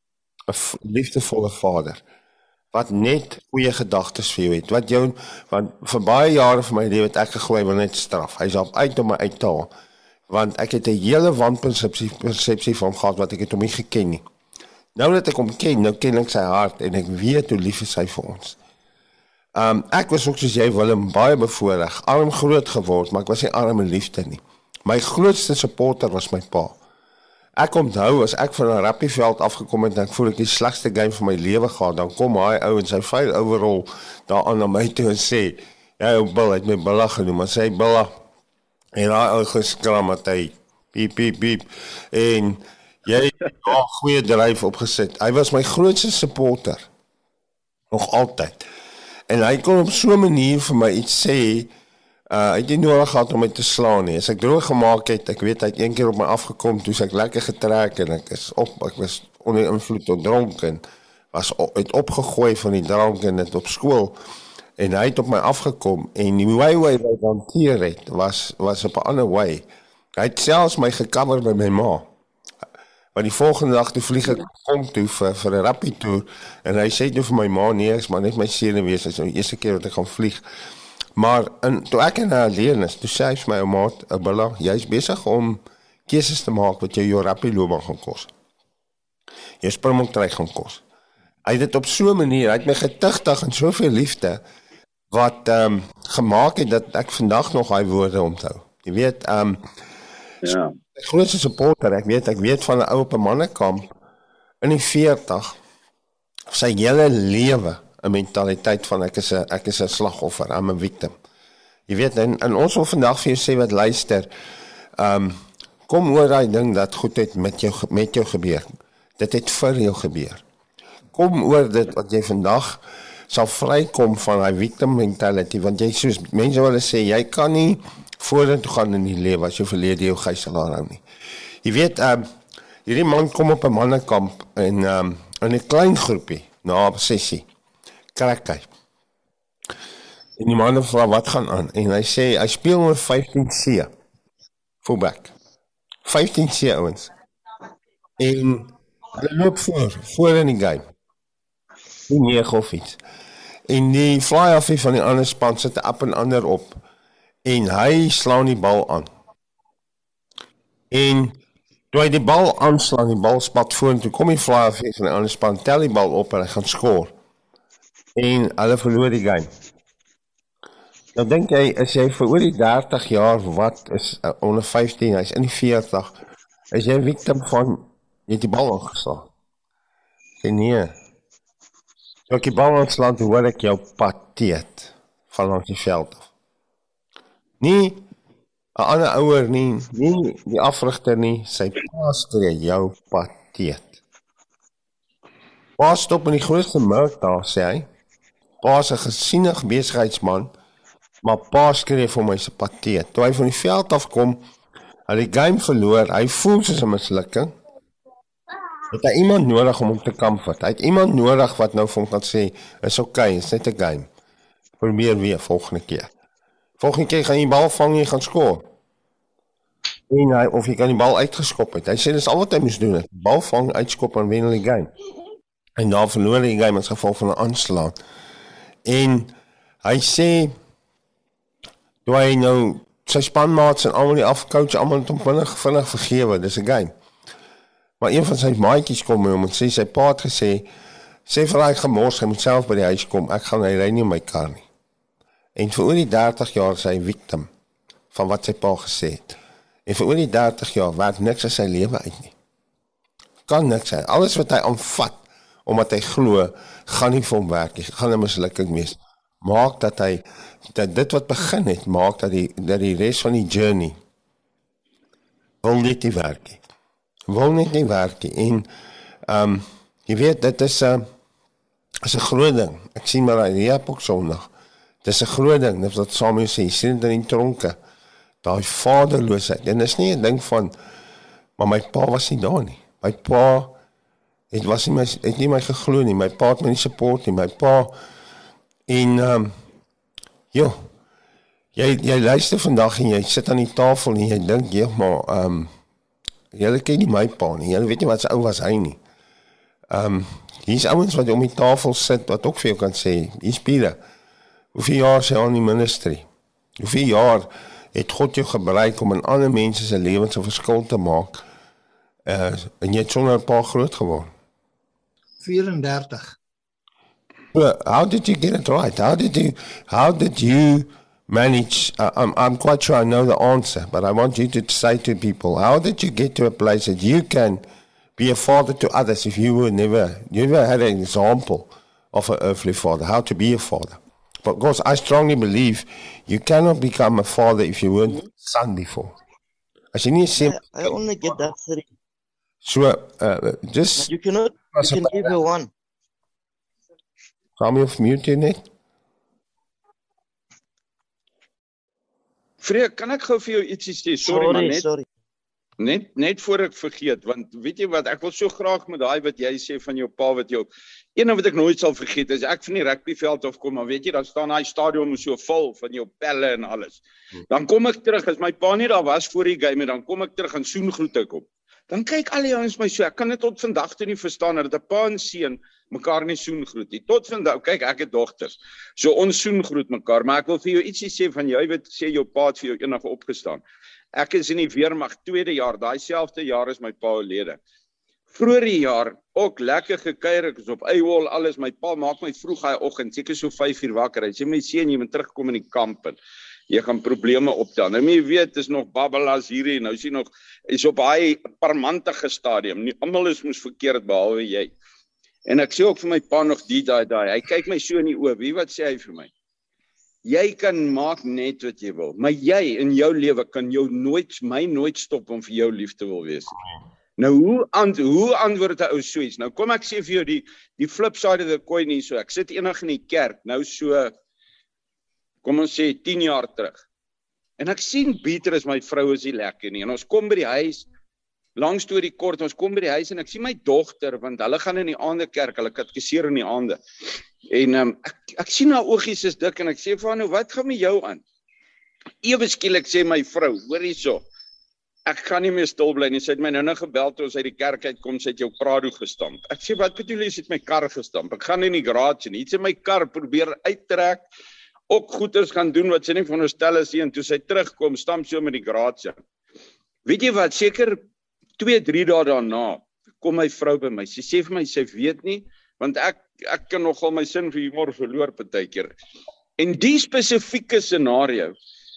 'n liefdevolle Vader, wat net goeie gedagtes vir jou het, wat jou, want vir baie jare van my lewe het ek geglo hy wil net straf, hy is op uit om my uit te haal, want ek het 'n hele wanpersepsie persepsie van hom gehad, wat ek het hom nie geken nie. Nou dat ek hom ken, nou ken ek sy hart, en ek weet hoe lief is hy vir ons. Um, ek was ook soos jy, Willem, baie bevoorreg, arm groot geword, maar ek was nie arm in liefde nie. My grootste supporter was my pa. Ek onthou, as ek van 'n rugbyveld afgekom het, en ek voel ek die slegste game van my lewe gehad, dan kom hy ou in sy vuil overall daar aan na my toe en sê, ja, ou Bill, het my Billa genoem, maar sê Billa, en hy ou geskram het hy, piep, piep, piep, en jy het daar goeie dryf opgesit. Hy was my grootste supporter, nog altyd. En hy kon op so 'n manier vir my iets sê, Uh, hy het nie nodig gehad om my te slaan nie. As ek droog gemaak het, ek weet, hy het een keer op my afgekom, toe ek lekker getrek, en ek is op, ek was onder invloed tot dronk, en was op, het opgegooi van die drank, en het op skool, en hy het op my afgekom, en die way way wat hy hanteer het, was, was op 'n ander way. Hy het selfs my gecover by my ma, want die volgende dag toe vlieg ek kom toe vir, vir 'n rappie toer, en hy sê toe vir my ma, nee, ek is maar net my senuwees, dit is nou die eerste keer wat ek gaan vlieg. Maar en, toe ek in haar leer is, toe sê hy vir my, ou maat, Billa, jy is besig om keuses te maak wat jou jou rappie loopbaan gaan kos. Jou springmontryk gaan kos. Hy het dit op so 'n manier, hy het my getigtig en soveel liefde, wat um, gemaak het dat ek vandag nog hy woorde onthou. Jy weet, um, ja. Ek grootste supporter, ek weet, ek weet van 'n ou op 'n mannekamp in die veertig, sy hele lewe 'n mentaliteit van ek is 'n ek is 'n slagoffer, I'm a victim. Jy weet, en, en ons wil vandag vir jou sê wat luister, um, kom oor daai ding dat goed het met jou, met jou gebeur. Dit het vir jou gebeur. Kom oor dit wat jy vandag sal vrykom van daai victim mentality, want jy soos mense wil sê, jy kan nie vorentoe gaan in die lewe as jy verlede jou gijslaar hou nie. Jy weet, um, hierdie man kom op 'n mannekamp en um, in 'n klein groepie na 'n sessie. Krak hy. En die man vra wat gaan aan, en hy sê, hy speel oor vyftien C, fullback, vyftien C ouens, en hulle loop voor, voor in die game, die nege of iets, en die fly-offie van die ander span sit up en ander op, en hy slaan die bal aan, en toe hy die bal aanslaan, die bal spat voor, en toe kom die fly-offie van die ander span, tel die bal op, en hy gaan score, en hulle verloor die game. Nou denk jy, as jy vir oor die dertig jaar, wat is uh, onder vyftien, hy is in die veertig, is jy victim van, jy het die bal aangeslaan? Sê nee. So ek die bal aanslaan, toe hoor ek jou pateet, van langs die veld af. Nie, 'n ander ouer nie, nie die afrigter nie, sy pa skree jou pateet. Pa stop in die grootste mark daar, sê hy, pa is 'n gesiene besigheidsman, Maar pa skree vir my se pateet. Toe hy van die veld afkom, hy die game verloor, hy voel soos 'n mislukking. Het hy iemand nodig om hom te comfort. Hy het iemand nodig wat nou vir hom kan sê, is okay, is net 'n game. Probeer weer volgende keer. Volgende keer gaan jy die bal vang en jy gaan skoor. En hy, of jy kan die bal uitgeskop het. Hy sê dis al wat hy moes doen, die bal vang, uitskop en wen die game. En daar verloor hy die game as gevolg van 'n aanslag. En hy sê, toe hy nou sy spanmaats en almal die afcoach, almal het hom vinnig, vinnig vergewe, dis 'n game. Maar een van sy maatjies kom by hom en sê, sy pa het gesê, sê vir hy gemors, hy moet self by die huis kom, ek gaan, hy ry nie in my kar nie. En vir oor die dertig jaar is hy victim van wat sy pa gesê het. En vir oor die dertig jaar werk niks in sy lewe uit nie. Kan niks zijn. Alles wat hy aanvat, omdat hy glo, gaan nie vir hom werk nie, gaan 'n mislukking wees. Maak dat hy, dat dit wat begin het, maak dat die, dat die rest van die journey wil net nie werk nie. Wil net nie werk nie. En, um, jy weet, dit is 'n uh, is 'n groot ding. Ek sien maar die Rehab ook Sondag. Dit is 'n groot ding, dit wat Samuel sê, jy sien dit in die tronke, daai vaderloosheid. En dit is nie 'n ding van, maar my pa was nie daar nie. My pa het was nie my, het nie my geglo nie. My pa het my nie support nie. My pa en um, joh, jy jy luister vandag en jy sit aan die tafel en jy dink, joh, maar um, jy ken nie my pa nie. Jy weet nie wat se ou was hy nie. Um, hier's ouens wat om die tafel sit wat ook vir jou kan sê, hier's Pieter. Hoeveel jaar is hy aan die ministry? Hoeveel jaar het God jou gebruik om in ander mense se lewens 'n verskil te maak? Uh, en jy het sonder 'n pa groot geword. vierendertig. Well, how did you get it right? How did you how did you manage? Uh, I'm I'm quite sure I know the answer, but I want you to say to people, how did you get to a place that you can be a father to others if you were never you never had an example of an earthly father, how to be a father? Because I strongly believe you cannot become a father if you weren't a son before. As you need to I, I only get that three. So, uh, just... You cannot, you can give her one. Gaan my of mute jy net? Freek, kan ek gou vir jou ietsie sê? Sorry, Sorry, maar net, sorry. net net voor ek vergeet, want weet jy wat, ek wil so graag met daai wat jy sê van jou pa wat jou, een wat ek nooit sal vergeet is, ek van die rugbyveld af kom, maar weet jy, daar staan daai stadion so vol van jou pelle en alles. Dan kom ek terug, as my pa nie daar was voor die game, dan kom ek terug en soengroet ek op. Dan kyk al die ouens my so, ek kan dit tot vandag toe nie verstaan, dat 'n pa en seun mekaar nie soengroet nie. Tot vandag, kyk, ek het dogters, so ons soengroet mekaar, maar ek wil vir jou ietsie sê van jou, wat sê jou pa het vir jou eendag opgestaan. Ek is in die weermag tweede jaar, daai selfde jaar is my pa oorlede. Vroeger die jaar, ook lekker gekuier, ek is op Eiwol, alles, my pa maak my vroeg daai oggend, seker so vyf uur wakker, hy sê my seun, jy moet terugkom in die kamp en jy gaan probleme optel. Nou jy weet, is nog babbelas hierdie, nou sien nog, is op hy parmantige stadium, nie, almal is moes verkeerd, behalwe jy. En ek sê ook vir my pa nog die daai daai, hy kyk my so in die oë, wie wat sê hy vir my? Jy kan maak net wat jy wil, maar jy in jou lewe kan jou nooit, my nooit stop om vir jou lief te wil wees. Nou hoe, ant, hoe antwoord 'n ou so iets? Nou kom ek sê vir jou die, die flip side of the coin nie so, ek sit enig in die kerk, nou so, kom ons sê tien jaar terug. En ek sien Beatrice, my vrou is nie lekker nie, en ons kom by die huis, lang storie kort, ons kom by die huis en ek sien my dogter, want hulle gaan in die aande kerk, hulle katkeseer in die aande. En um, ek, ek sien haar oogies is dik en ek sê vir haar, nou wat gaan met jou aan? Ewe skielik sê my vrou, hoor hierso, ek gaan nie meer stil bly nie, sy het my nou nou gebel toe ons uit die kerk uitkom, sy het jou Prado gestamp. Ek sê, wat bedoel jy, sy het my kar gestamp, ek gaan in die garage nie, sy het my kar probeer uittrek, ook goeders gaan doen wat sy nie veronderstel is nie, en toe sy terugkom, stamp sy met die garage. Weet jy wat, seker twee, drie dae daarna, kom my vrou by my, sy sê vir my, sy weet nie, want ek, ek kan nogal my sin vir humor verloor partykeer. En die spesifieke scenario,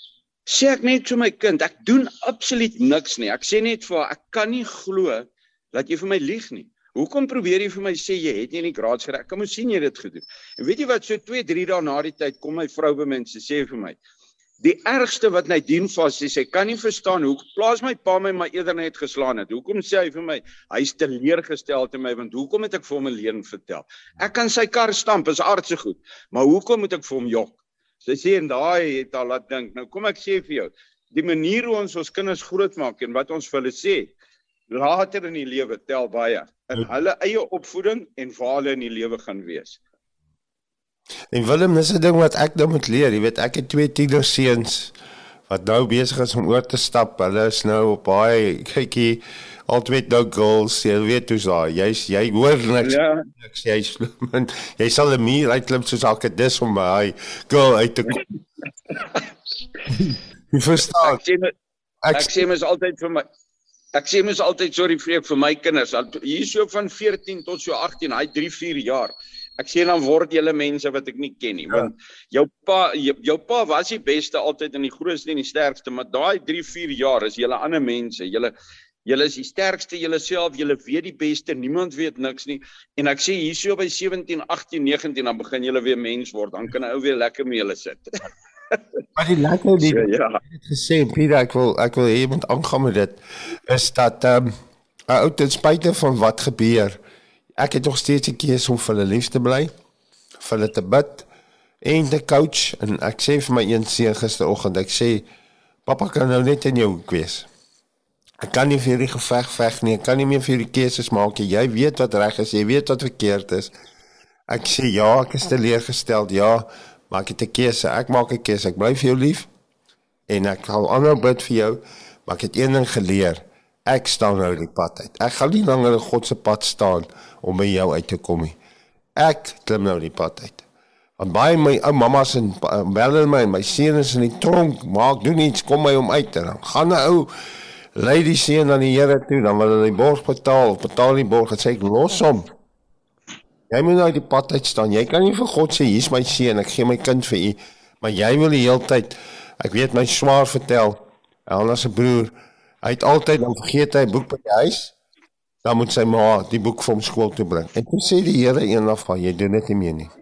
sê ek net vir my kind, ek doen absoluut niks nie, ek sê net vir haar, ek kan nie glo, dat jy vir my lieg nie. Hoekom probeer jy vir my sê, jy het nie in die graads gereg, ek kan moet sien jy dit gedoen. En weet jy wat, so twee, drie dae na die tyd, kom my vrou by my en sy sê vir my, die ergste wat Nadine vas is, sy kan nie verstaan, hoe plaas my pa my maar eerder net geslaan het, hoekom sê hy vir my, hy is teleurgestel te my, want hoekom het ek vir hom 'n leuen vertel? Ek kan sy kar stamp, is aardse goed, maar hoekom moet ek vir hom jok? Sy sê en daai het al laat dink. Nou kom ek sê vir jou, die manier hoe ons ons kinders grootmaak en wat ons vir hulle sê, later in die lewe tel baie in hulle eie opvoeding en waar hulle in die lewe gaan wees. En Willem, dis 'n ding wat ek nou moet leer. Jy weet, ek het twee tienerseuns wat nou besig is om oor te stap. Hulle is nou op baie, kykie, al twee nou girls, jy weet hoe so, jy's jy hoor niks. Ja. Niks, jy jy sal 'n muur uitklim soos elke dis om by hy girl uit te kom. Jy verstaan? Ek sê my, ek, ek sê mens altyd vir my Ek sê mens altyd sorry vreek vir my kinders. Hier so van veertien tot so agttien, hy drie vier jaar. Ek sê dan word julle mense wat ek nie ken nie, ja. Want jou pa jou, jou pa was die beste altyd en die grootste en die sterkste, maar daai drie vier jaar is julle ander mense. Julle julle is die sterkste, julle self, julle weet die beste, niemand weet niks nie. En ek sê hier so by sewentien, agttien, negentien dan begin julle weer mens word. Dan kan 'n ou weer lekker mee hulle sit. Maar die lekker die so, ja. ek het gesê, Pieter, ek wil ek wil hê iemand aangaan met dit, is dat ehm um, 'n ou ten spyte van wat gebeur, ek het nog steeds 'n keuse om vir hulle lief te bly, vir hulle te bid en te coach. En ek sê vir my een seun gisteroggend, ek sê pappa kan nou net in jou hoek wees. Ek kan nie vir die geveg veg nie, ek kan nie meer vir die keuses maak nie. Jy weet wat reg is, jy weet wat verkeerd is. Ek sê ja, ek is teleurgesteld, ja. Maar ek het 'n keuse, ek maak 'n keuse, ek bly vir jou lief en ek gaan aanhou bid vir jou, maar ek het een ding geleer, ek staan nou die pad uit. Ek gaan nie langer in God se pad staan om by jou uit te kom nie. Ek klim nou die pad uit. Want baie my ou mammas en bel my en my seun is in die tronk, maak doen iets, kom my om uit en dan gaan 'n ou lei die seun aan die Here toe, dan wil hulle die borg betaal, betaal die borg en sê ek los hom. Jy moet nou die pad uit staan. Jy kan nie vir God sê, hier's my seun, ek gee my kind vir u, maar jy wil die hele tyd, ek weet my swaar vertel, Elna se broer, hy het altyd, dan vergeet hy 'n boek by die huis, dan moet sy ma die boek vir hom skool toe bring. En toe sê die Here eendag van, jy doen dit nie meer nie.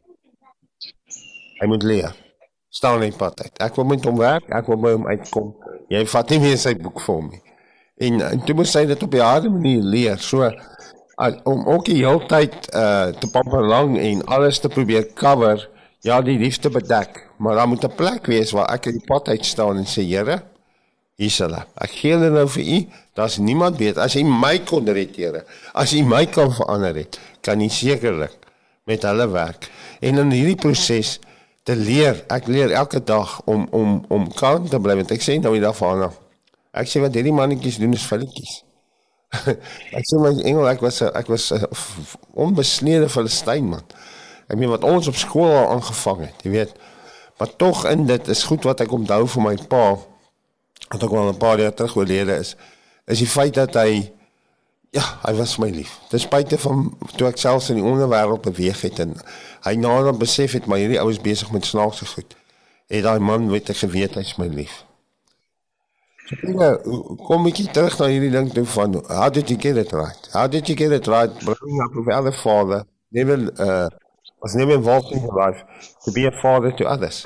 Hy moet leer. Staan in die pad uit. Ek wil met hom werk, ek wil by hom uitkom. Jy vat nie meer sy boek vir hom nie. En, en toe moet sy dit op die harde manier leer, so, om ook die hele tyd uh, te pamperlang en alles te probeer cover, ja, die liefde bedek, maar daar moet 'n plek wees waar ek in die pad uitstaan en sê, Here, hier's hulle. Ek gee hulle nou vir u, daar's niemand weet, as hy my kon red, Here, as hy my kan verander het, kan hy sekerlik met hulle werk. En in hierdie proses te leer, ek leer elke dag om om om kalm te bly, want ek sê nou die dag van ek sê wat hierdie mannetjies doen is filletjies. Ek sê my Engel, ek was ek was onbesnede Filistyn man. Ek meen wat ons op skool al aangevang het, jy weet. Maar tog in dit is goed wat ek onthou van my pa, wat ook al 'n paar jaar terug oorlede is, is die feit dat hy, ja, hy was my lief. Ten spyte van toe ek selfs in die onderwêreld beweeg het en hy nader besef het, maar hierdie ou is besig met snaakse goed. Het daai man weet ek geweet hy's my lief. So, kom ek hier terug na hierdie ding toe van, how did you get it right? How did you get it right? Bringing up with other father, never, uh, was never involved in your life to be a father to others.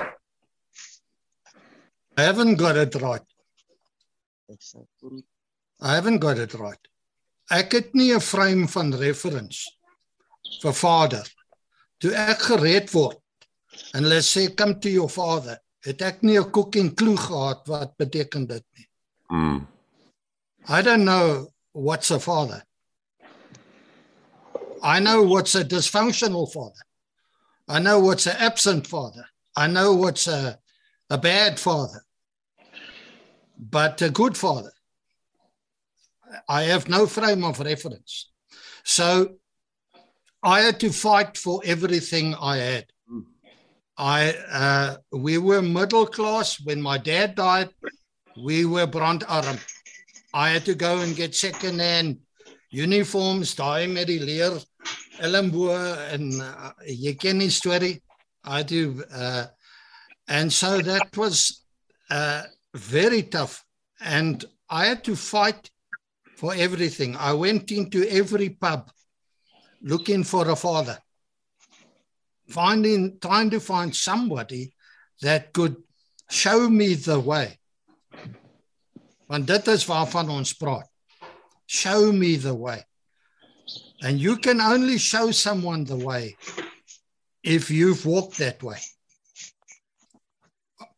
I haven't got it right. I haven't got it right. Ek het nie 'n frame van reference vir vader. Toe ek gered word, en hulle sê, come to your father, het ek nie 'n cooking clue gehad wat beteken dit nie. Mm. I don't know what's a father. I know what's a dysfunctional father. I know what's an absent father. I know what's a, a bad father. But a good father, I have no frame of reference. So I had to fight for everything I had. I uh, we were middle class. When my dad died, we were brandarm. I had to go and get second-hand uniforms, daai met die leer elmboe en uh, jy ken die storie. I do, uh, and so that was uh, very tough. And I had to fight for everything. I went into every pub looking for a father. Finding, trying to find somebody that could show me the way. Want dit is waarvan ons praat. Show me the way. And you can only show someone the way if you've walked that way.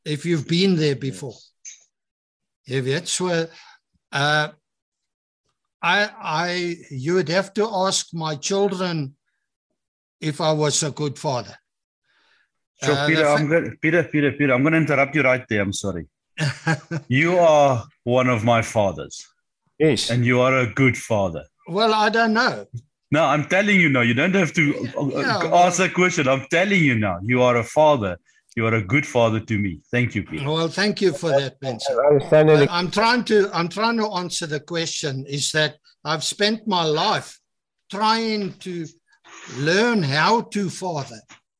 if you've been there before. Jy weet, so, uh, I, I, you would have to ask my children if I was a good father. So, Uh, Peter, the fa- I'm going Peter, Peter, Peter, I'm going to interrupt you right there. I'm sorry. You are one of my fathers. Yes. And you are a good father. Well, I don't know. No, I'm telling you now. You don't have to uh, Yeah, uh, well- ask a question. I'm telling you now. You are a father. You are a good father to me. Thank you, Peter. Well, thank you for that, Benson. I understand it. But I'm trying to I'm trying to answer the question is that I've spent my life trying to learn how to father.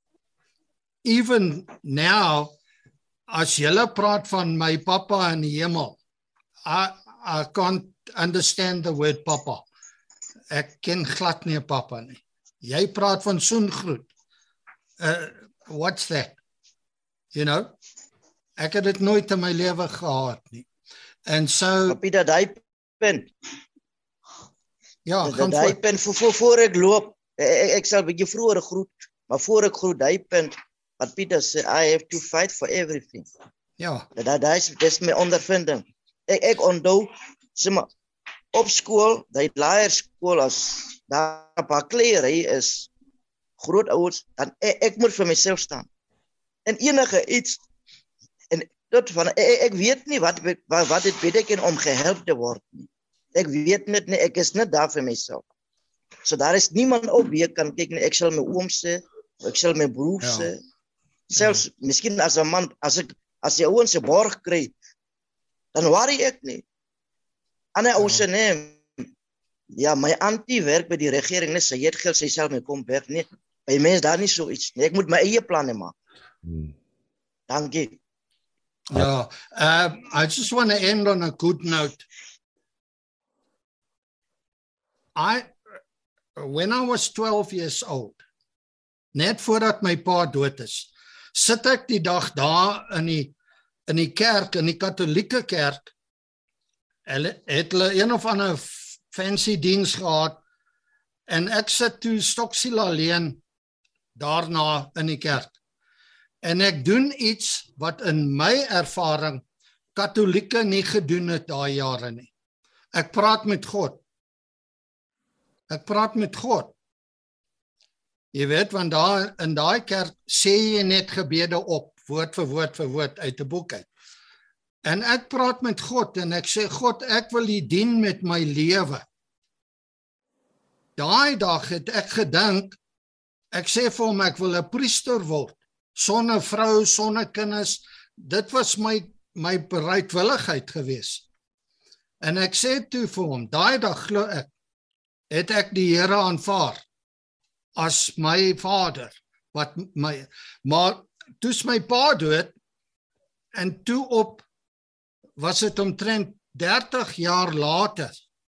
Even now, as julle praat van my papa in die hemel, I I can't understand the word papa. Ek ken glad nie 'n papa nie. Jy praat van soengroet. Uh, what's that? You know? Ek het dit nooit in my lewe gehad nie. En so Pieter, daai punt. ja, Dat gaan daai voort. punt voor, voor, voor ek loop, ek, ek sal 'n bietjie vroeër groet, maar voor ek groet daai punt wat Pieter sê, I have to fight for everything. Ja, Dat dat daai is dis my ondervinding. Ek ek onthou, sê maar op skool, daai laerskool as daar 'n paar kleery is grootouers, dan ek, ek moet vir myself staan. En enige iets en tot van ek, ek weet nie wat wat, wat dit beteken om gehelp te word nie. Ek weet net nie, ek is net daar vir myself. So daar is niemand op wie ek kan kyk nie. Ek sal my oom sê, ek sal my broer Ja. sê. Selfs miskien as 'n man, as ek as jy ouens se borg kry, dan worry ek nie. Ander ou se nee. Ja, my auntie werk by die regering, net sy het geld, sy sal my kom werk nie. By mense daar nie so iets nie. Ek moet my eie planne maak. Hmm. Dankie. ja. Uh, I just want to end on a good note. I, when I was twelve years old, net voordat my pa dood is, sit ek die dag daar in die in die kerk, in die katholieke kerk. Hulle het hulle een of ander fancy diens gehad en ek sit toe stoksiel alleen daarna in die kerk. En ek doen iets wat in my ervaring katholieke nie gedoen het daai jare nie. Ek praat met God. Ek praat met God. Jy weet, want daar in daai kerk sê jy net gebede op, woord vir woord vir woord uit 'n boek uit. En ek praat met God en ek sê, God, ek wil U dien met my lewe. Daai dag het ek gedink, ek sê vir hom, ek wil 'n priester word, sonder vrou, sonder kinders. Dit was my, my bereidwilligheid gewees. En ek sê toe vir hom, daai dag glo ek, het ek die Here aanvaar as my vader, wat my, maar toe's my pa dood, en toe op, was dit omtrent dertig jaar later,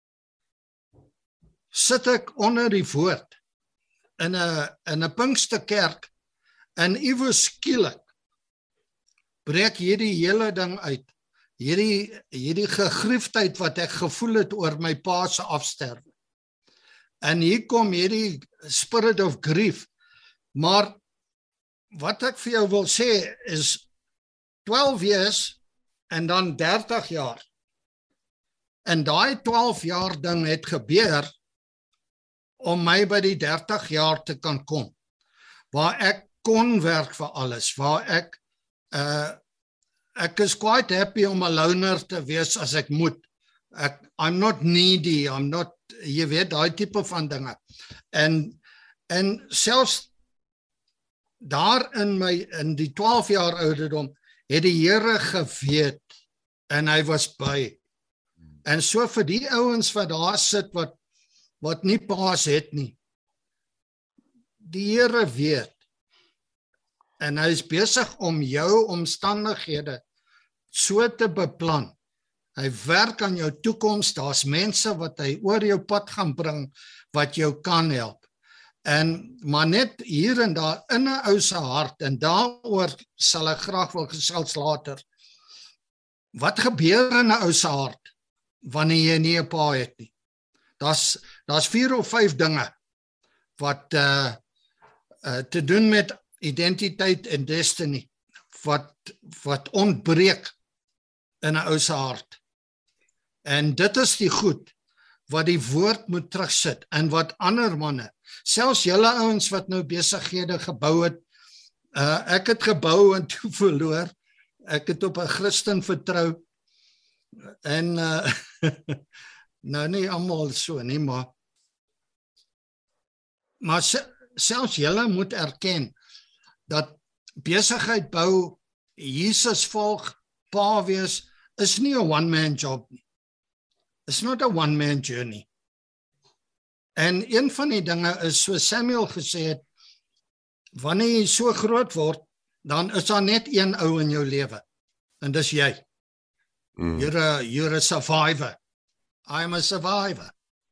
sit ek onder die woord, in 'n in 'n Pinksterkerk, en iewers skielik, breek hierdie hele ding uit, hierdie, hierdie gegriefdheid wat ek gevoel het oor my pa se afsterwe. En hier kom hierdie spirit of grief, maar wat ek vir jou wil sê is twaalf years en dan dertig jaar. En daai twaalf jaar ding het gebeur om my by die dertig jaar te kan kom, waar ek kon werk vir alles, waar ek uh, ek is quite happy om 'n loner te wees as ek moet. Ek, I'm not needy, I'm not, jy weet, daai tipe van dinge. En, en selfs daar in my, in die twaalf jaar ouderdom, het die Here geweet, en hy was by. En so vir die ouens wat daar sit, wat, wat nie paas het nie, die Here weet, en hy is besig om jou omstandighede so te beplan. Hy werk aan jou toekoms, daar's mense wat hy oor jou pad gaan bring, wat jou kan help. En, maar net hier en daar in 'n ou se hart, en daaroor sal ek graag wil gesels later. Wat gebeur in 'n ou se hart, wanneer jy nie 'n pa het nie? Daar's, daar's vier of vyf dinge, wat uh, uh, te doen met identiteit en destiny. wat, wat ontbreek in 'n ou se hart. En dit is die goed wat die woord moet terugsit en wat ander manne, selfs julle ouens wat nou besighede gebou het, uh, ek het gebou en toe verloor, ek het op 'n Christen vertrou, en uh, nou nie almal so nie, maar maar selfs julle moet erken dat besigheid bou, Jesus volg, pa wees, is nie 'n one-man job nie. It's not a one-man journey. En een van die dinge is, so Samuel gesê het, wanneer jy so groot word, dan is daar net een ou in jou lewe, en dis jy. Mm. You're a, you're a survivor. I'm a survivor.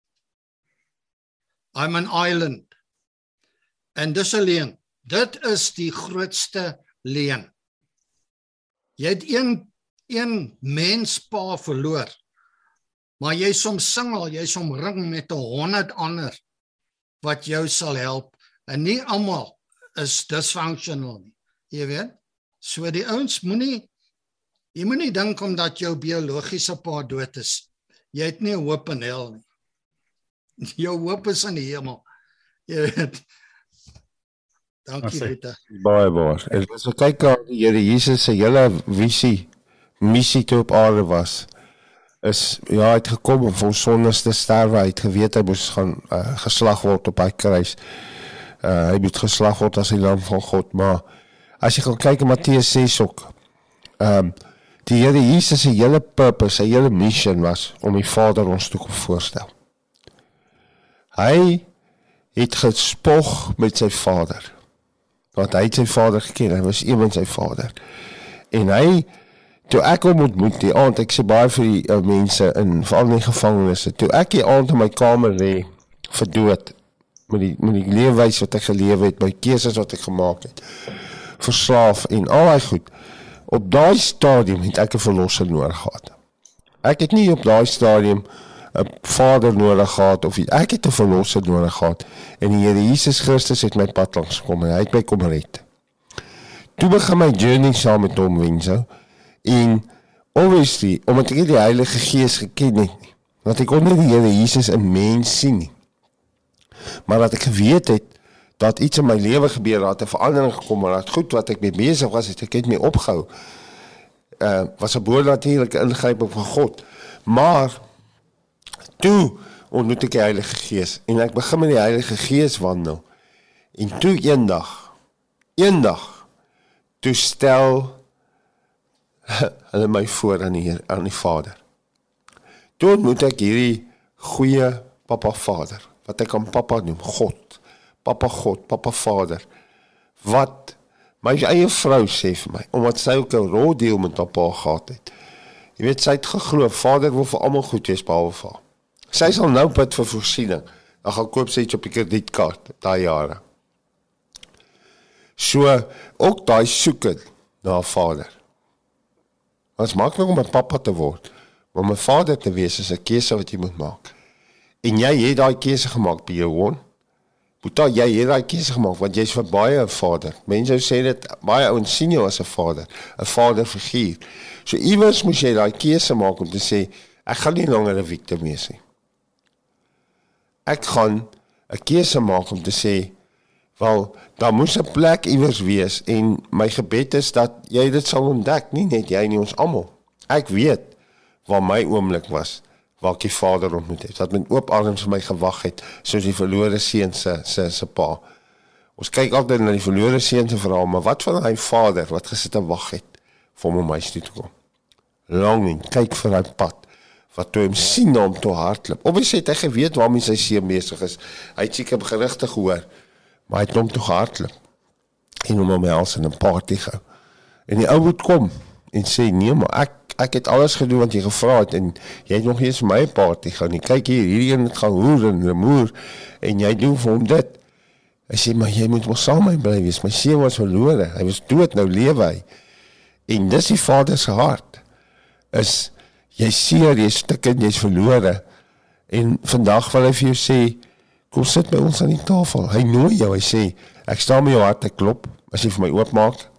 I'm an island. En dis 'n leuen. Dit is die grootste leuen. Jy het een, een menspa verloor, maar jy is soms singel, jy is omring met 'n honderd ander wat jou sal help, en nie almal is dysfunctional nie, jy weet? So die ouens moenie, jy moenie dink omdat jou biologiese pa dood is, jy het nie 'n hoop in hel nie. Jou hoop is in die hemel, jy weet? Dankie, Rita. Baie baie. En as we kyk aan die Here Jesus se hele visie, missie toe op aarde was, is, ja, hy het gekom om vir ons sondes te sterwe, hy het geweet hy moes gaan uh, geslag word op hy kruis, uh, hy moet geslag word as die lam van God, maar as jy gaan kyk in Matteus ses ook, um, die Here Jesus se hele purpose, sy hele mission was, om die Vader ons toe kom voorstel. Hy het gespog met sy Vader, want hy het sy Vader geken, hy was een met sy Vader, en hy, toe ek hom ontmoet die aand, ek sê baie vir die uh, mense, in, veral in die gevangenisse, toe ek die aand in my kamer lê, verdood, met die, met die leefwys wat ek geleef het, my keuses wat ek gemaakt het, verslaaf en al die goed, op daai stadium het ek 'n verlosser nodig gehad. Ek het nie op daai stadium 'n vader nodig gehad, of ek het 'n verlosser nodig gehad, en die Here Jesus Christus het my pad langs gekom, en hy het my kom red. Toe begin my journey saam met hom, Wenzo, en obviously, omdat ek nie die Heilige Gees geken het nie, want ek kon nie die Here Jesus in mens sien nie, maar dat ek geweet het, dat iets in my lewe gebeur, dat 'n verandering gekom, maar dat goed wat ek mee bezig was, het ek het mee opgehou, uh, was 'n bonatuurlike ingryping van God, maar, toe ontmoet ek die Heilige Gees, en ek begin met die Heilige Gees wandel, en toe eendag, eendag, toe stel hulle my voor aan die, aan die Vader. Toe ontmoet ek hierdie goeie Papa Vader, wat ek aan Papa noem, God, Papa God, Papa Vader, wat my eie vrou sê vir my, omdat sy ook 'n roldeal met Papa gehad het. Jy weet, sy het geglo, Vader wil vir almal goed wees, behalwe vir haar. Sy sal nou bid vir voorsiening, dan gaan koop sy iets op die kredietkaart, daai jare. So, ook daai soeke na Vader. Het is maklik om 'n papa te word, maar om 'n vader te wees is 'n keuse wat jy moet maak. En jy het daai keuse gemaak, Bjorn. Boeta, jy het daai keuse gemaak, want jy's vir baie 'n vader. Mense sê dit, baie ouens sien jou as 'n vader, 'n vaderfiguur. So iewers moet jy daai keuse maak om te sê, ek gaan nie langer 'n victim wees nie. Ek gaan 'n keuse maak om te sê, wel, daar moes 'n plek iewers wees, en my gebed is dat jy dit sal ontdek, nie net jy nie, ons almal. Ek weet waar my oomblik was, waar ek die Vader ontmoet het, dat met oop arms vir my gewag het, soos die verlore seun se, se, se pa. Ons kyk altyd na die verlore seun se verhaal, maar wat van hy Vader, wat gesit en wag het, vir hom om huis toe te kom. Longing, kyk vir hy pad, wat toe hom sien na hom toe hardloop. Obviously het hy geweet waarmee sy seun besig is, hy het seker gerigte gehoor, maar hy het hom toe gehardloop, en hom omhels in 'n party gehou. En die ou moet kom, en sê, nee, maar ek, ek het alles gedoen wat jy gevra het, en jy het nog eens my party gehou nie, kyk hier, hierdie een het gaan hoer en remoer, en jy doen vir hom dit. Hy sê, maar jy moet ons saam my bly wees, my seun was verlore, hy was dood, nou lewe hy. En dis die Vader se hart, is, jy seer, jy stik en jy is verlore, en vandag wil hy vir jou sê, kom sit by ons aan die tafel, hy nooi jou, hy sê, ek staan met jou hart te klop, as jy vir my oopmaak,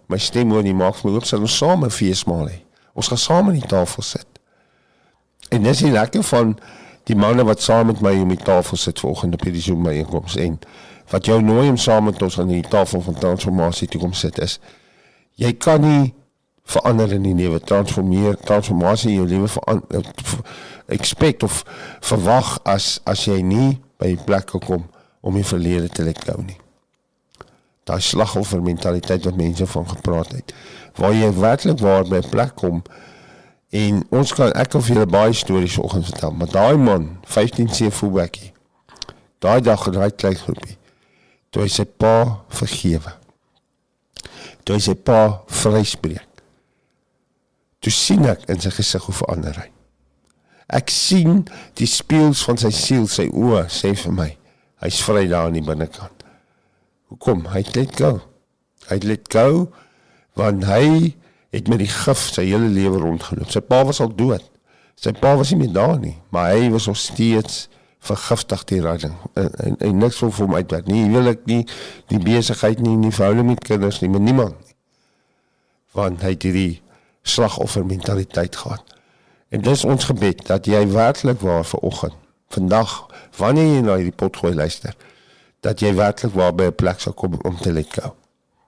my stem hoor nie maak vir my oop, sal ons saam 'n feesmaal hê. Ons gaan saam aan die tafel sit. En dis die lekker van die manne wat saam met my om die tafel sit vanoggend op hierdie Zoom byeenkoms en wat jou nooi om saam met ons aan die tafel van transformasie toe kom sit is, jy kan nie verander in die lewe, transformeer, transformasie in jou lewe verander, expect of verwag as, as jy nie by die plek kom om die verlede te let go nie. Daai slagoffer mentaliteit wat mense van gepraat het, waar jy werklik waar by 'n plek kom, en ons kan, ek kan vir julle baie stories vanoggend vertel, maar daai man, vyftien C fullbackie, daai dag in daai klein groepie, toe hy sy pa vergewe, toe hy sy pa vryspreek, toe sien ek in sy gesig hoe verander hy. Ek sien die speels van sy siel, sy oë, sê vir my, hy's vry daar aan die binnekant. Hoekom? Hy het let go. Hy het let go, want hy het met die gif sy hele lewe rondgeloop. Sy pa was al dood. Sy pa was nie meer daar nie, maar hy was nog steeds vergiftig die redding. En, en, en niks wil vir hom uitwerk nie. Hy wil ek nie, die besigheid nie, nie verhouding met kinders nie, met niemand nie. Want hy het hierdie slagoffer mentaliteit gehad. En dis ons gebed, dat jy werklik waar vanoggend, vandag, wanneer jy na hierdie potgooi luister, dat jy werklik waar by 'n plek sal kom om te let go.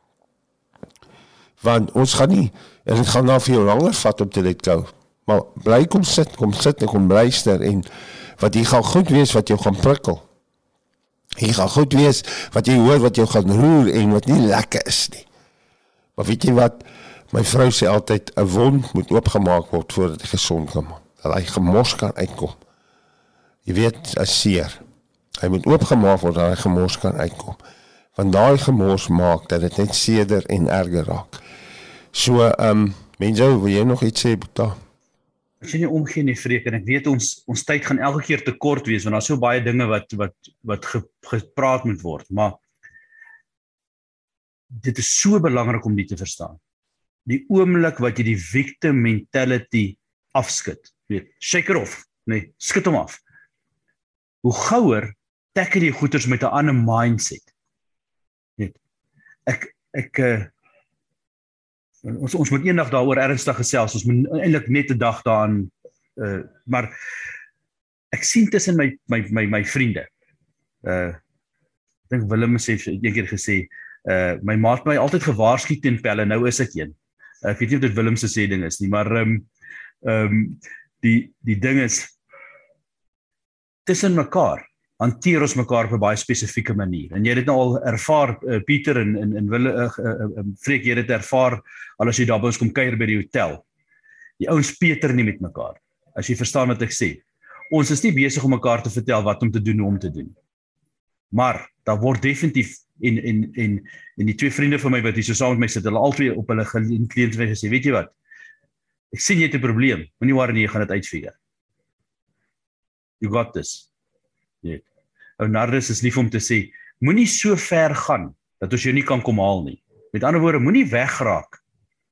Want ons gaan nie, en het gaan nou vir jou langer vat om te let go, maar bly kom sit, kom sit en kom luister, en wat jy gaan goed wees, wat jou gaan prikkel. Jy gaan goed wees, wat jy hoor, wat jou gaan roer, en wat nie lekker is nie. Maar weet jy wat, my vrou sê altyd, 'n wond moet oopgemaak word voordat hy gesond kan word, dat hy gemors kan uitkom. Jy weet, as seer. Hy moet oopgemaak word, dat hy gemors kan uitkom. Want daai gemors maak, dat dit net seerder en erger raak. So, um, mense, wil jy nog iets sê, Boeta? As jy nie omgee nie, Freek, en ek weet ons, ons tyd gaan elke keer te kort wees, want daar is so baie dinge wat, wat, wat ge, gepraat moet word, maar dit is so belangrik om dit te verstaan. Die oomblik wat jy die victim mentality afskit, weet, shake it off, nee, skit hom af. Hoe gouer tackle jy goeders met 'n ander mindset. Weet, ek, ek, uh, ons, ons moet eendag daaroor ernstig gesels, ons moet eintlik net 'n dag daaraan, uh, maar ek sien tussen my, my, my, my vriende, uh, ek dink Willem het een keer gesê, uh, my maat het my altyd gewaarsku teen pelle, nou is ek een. Ek weet nie of dit Willem se sê ding is nie, maar um, um, die, die ding is, tussen mekaar, hanteer ons mekaar op 'n baie spesifieke manier. En jy het dit nou al ervaar, uh, Pieter en, en, en Wille, uh, uh, uh, Freek, jy het dit ervaar, al as jy daar by ons kom kuier by die hotel. Die ouens peter nie met mekaar, as jy verstaan wat ek sê. Ons is nie besig om mekaar te vertel wat om te doen, hoe om te doen. Maar, daar word definitief, en, en, en, en die twee vriende van my, wat hier so saam met my sit, hulle al twee op hulle kliënt gesê, weet jy wat, ek sien jy het 'n probleem, moenie worry nie, jy gaan dit uitfigure. You got this. Weet. Ou Nardus is lief om te sê, moenie so ver gaan, dat ons jou nie kan kom haal nie. Met ander woorde, moenie wegraak.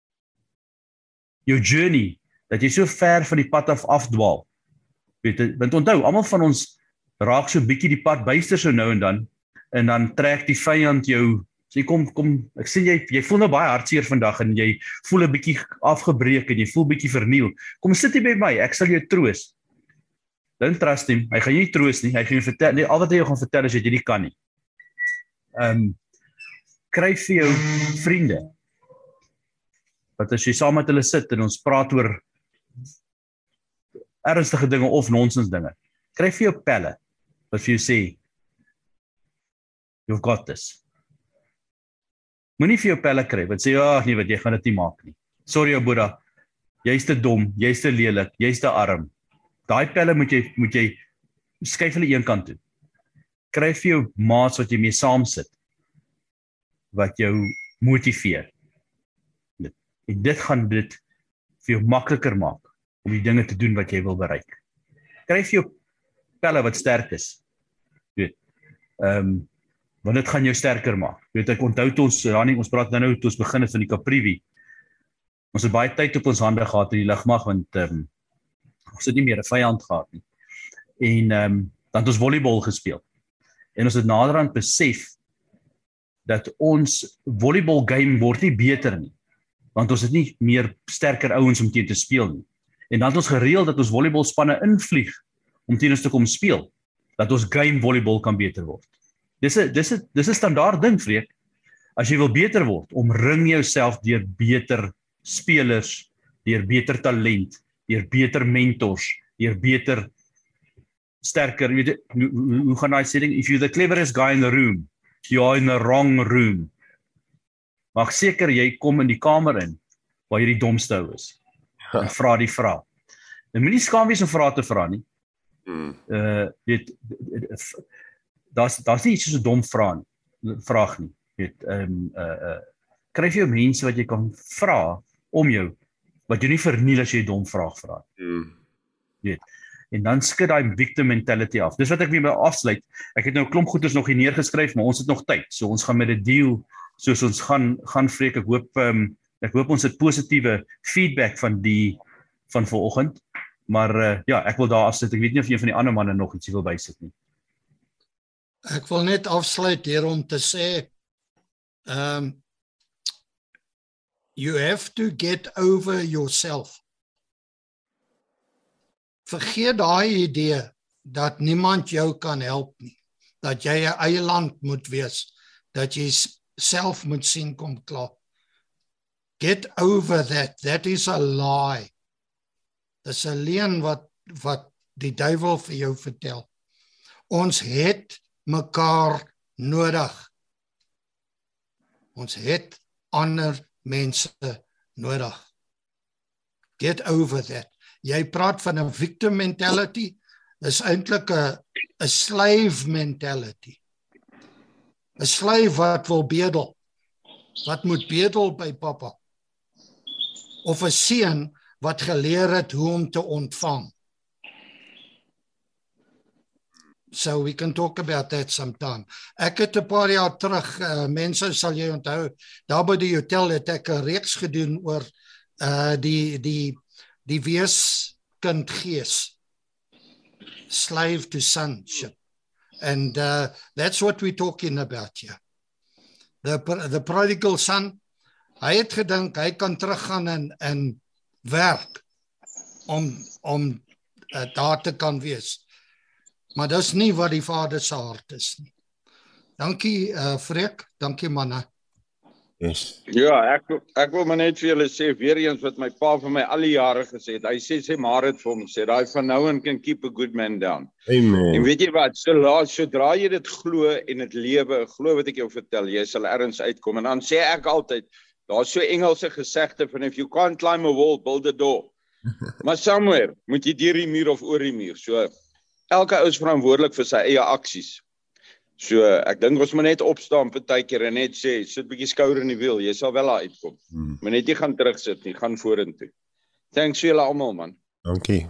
Jou journey, dat jy so ver van die pad af afdwaal. Weet, want onthou, almal van ons raak so bietjie die pad byster so nou en dan, en dan trek die vyand jou, sê kom, kom, ek sê jy, jy voel nou baie hartseer vandag, en jy voel 'n bietjie afgebreek, en jy voel bietjie verniel. Kom sit hier by my, ek sal jou troos. Don't trust him, hy gaan jy nie troos nie, hy gaan jy vertel, nee, al wat hy jou gaan vertel is dat jy nie kan nie. Um, kry vir jou vriende, wat as jy saam met hulle sit, en ons praat oor ernstige dinge, of nonsens dinge, kry vir jou pelle, wat vir jou sê, you've got this. Moenie vir jou pelle kry, wat sê, ja, nee, wat jy gaan dit nie maak nie. Sorry, ou Boeddha, jy's te dom, jy's te lelik, jy's te arm. Daai pelle moet jy, moet jy skuif hulle een kant toe. Kry vir jou maats wat jy mee saam sit, wat jou motiveer. En dit gaan dit vir jou makliker maak, om die dinge te doen wat jy wil bereik. Kry vir jou pelle wat sterk is. Weet, um, want dit gaan jou sterker maak. Weet, ek onthou ons, Rani, ons praat nou nou, toe ons begin het van die Caprivi. Ons het baie tyd op ons hande gehad in die lugmag, want um, ons het nie meer 'n vyand gehad nie. En um, dan het ons volleybal gespeel. En ons het naderhand besef, dat ons volleybal game word nie beter nie. want ons het nie meer sterker ouens om teen te speel nie. En dan het ons gereël dat ons volleybalspanne invlieg om teen ons te kom speel, dat ons game volleybal kan beter word. Dis 'n dis 'n dis 'n standaard ding, Freek. As jy wil beter word, omring jouself deur beter spelers, deur beter talent, deur beter mentors, deur beter sterker, weet jy, hoe, hoe, hoe gaan daai sê ding? If you're the cleverest guy in the room, you're in the wrong room. Maak seker jy kom in die kamer in waar jy die domste ou is. En vra die vraag. En moenie skaam wees om vrae te vra nie. Mm. Uh weet daar's daar's nie iets soos 'n dom vraag nie, vraag nie. Weet ehm um, uh uh kry vir jou mense wat jy kan vra om jou wat jy nie verniel as jy 'n dom vraag vra. Mm. Weet. En dan skud daai victim mentality af. Dis wat ek weer by afsluit. Ek het nou 'n klomp goeders nog hier neergeskryf, maar ons het nog tyd. So ons gaan met 'n deal soos ons gaan gaan Freek. Ek hoop ehm um, ek hoop ons het positiewe feedback van die van vanoggend. Maar uh, ja, ek wil daar afsit. Ek weet nie of een van die ander manne nog iets wil bysit nie. Ek wil net afsluit hier om te sê um you have to get over yourself. Vergeet daai idee dat niemand jou kan help nie. Dat jy 'n eiland moet wees, dat jy self moet sien kom klaar. Get over that. That is a lie. Dis 'n leuen wat wat die duiwel vir jou vertel. Ons het mekaar nodig. Ons het ander mense nodig. Get over that. Jy praat van 'n victim mentality, is eintlik 'n 'n slave mentality. 'n Slave wat wil bedel. Wat moet bedel by pappa? Of 'n seun wat geleer het hoe om te ontvang. So we can talk about that sometime. Ek het 'n paar jaar terug, uh, mense sal jy onthou, daar by die hotel het ek 'n reeks gedoen oor uh, die die die weeskind gees. Slave to sonship. And uh, that's what we're talking about here. The, the prodigal son, hy het gedink, hy kan teruggaan en, en werk om, om uh, daar te kan wees. Maar dis nie wat die vader se hart is nie. Dankie uh, Freek, dankie manne. Yes. Ja, ek ek wil maar net vir julle sê weer eens wat my pa vir my al die jare gesê het. Hy sê sê maar dit vir hom sê, daai van nou en can keep a good man down. Amen. En weet jy wat, so laat sodra jy dit glo en dit lewe, glo wat ek jou vertel, jy sal ergens uitkom. En dan sê ek altyd, daar's so Engelse gesegde van if you can't climb a wall, build a door. Maar somewhere moet jy deur die muur of oor die muur. So elke ou is verantwoordelik vir sy eie aksies. So ek dink ons moet net opstaan partykeer en net sê, sit bietjie skouer in die wiel, jy sal wel daar uitkom. Hmm. Maar net nie gaan terugsit nie, gaan vorentoe. Thanks vir julle almal man. Dankie.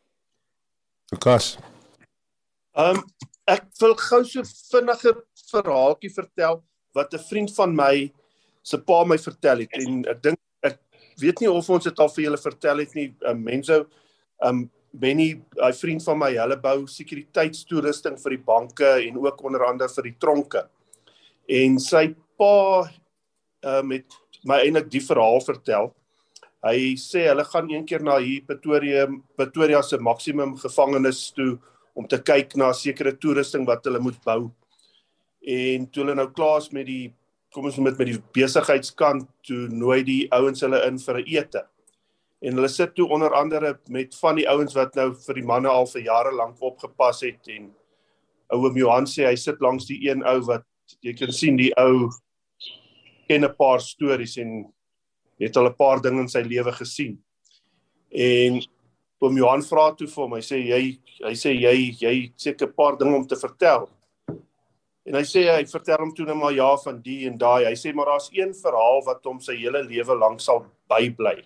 Lukas. Um ek wil gou so vinnige verhaaltjie vertel wat 'n vriend van my se pa my vertel het en ek dink ek weet nie of ons dit al vir julle vertel het nie. Um, mense um Benny, 'n vriend van my, hulle bou sekuriteitstoerusting vir die banke en ook onder andere vir die tronke. En sy pa um, het my eintlik die verhaal vertel. Hy sê hulle gaan een keer na hier Pretoria, Pretoria se maksimum gevangenis toe om te kyk na sekere toerusting wat hulle moet bou. En toe hulle nou klaar is met die, kom ons met met die besigheidskant, toe nooi die ouens hulle in vir 'n ete. En hulle sit toe onder andere met van die ouens wat nou vir die manne al vir jare lank opgepas het. En oom Johan sê, hy sit langs die een ou wat, jy kan sien die ou ken 'n paar stories en het al 'n paar dinge in sy lewe gesien. En oom Johan vra toe vir hom, hy sê, jy, hy sê, jy, jy seker 'n paar dinge om te vertel. En hy sê, hy vertel hom toe nou maar ja van die en daai. Hy sê, maar daar's een verhaal wat hom sy hele lewe lank sal bybly.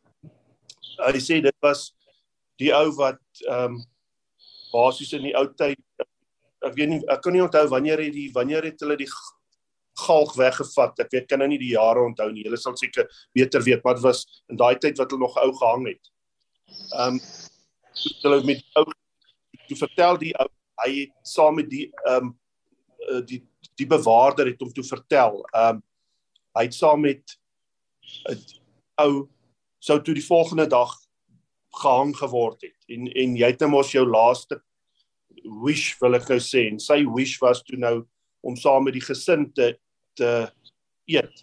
Hy sê dit was die ou wat um, basies in die ou tyd, ek weet nie, ek kan nie onthou wanneer het die wanneer het hulle die galg weggevat. Ek weet kan nou nie die jare onthou nie. Hulle sal seker beter weet, maar dit was in daai tyd wat hulle nog ou gehang het. Ehm um, hulle met ou toe vertel die ou, hy het saam met die ehm um, die die bewaarder het hom toe vertel. Ehm um, hy het saam met ou sou toe die volgende dag gehang geword het. En, en jy het nou mos jou laaste wish, wil ek nou sê, en sy wish was toe nou om saam met die gesin te, te eet.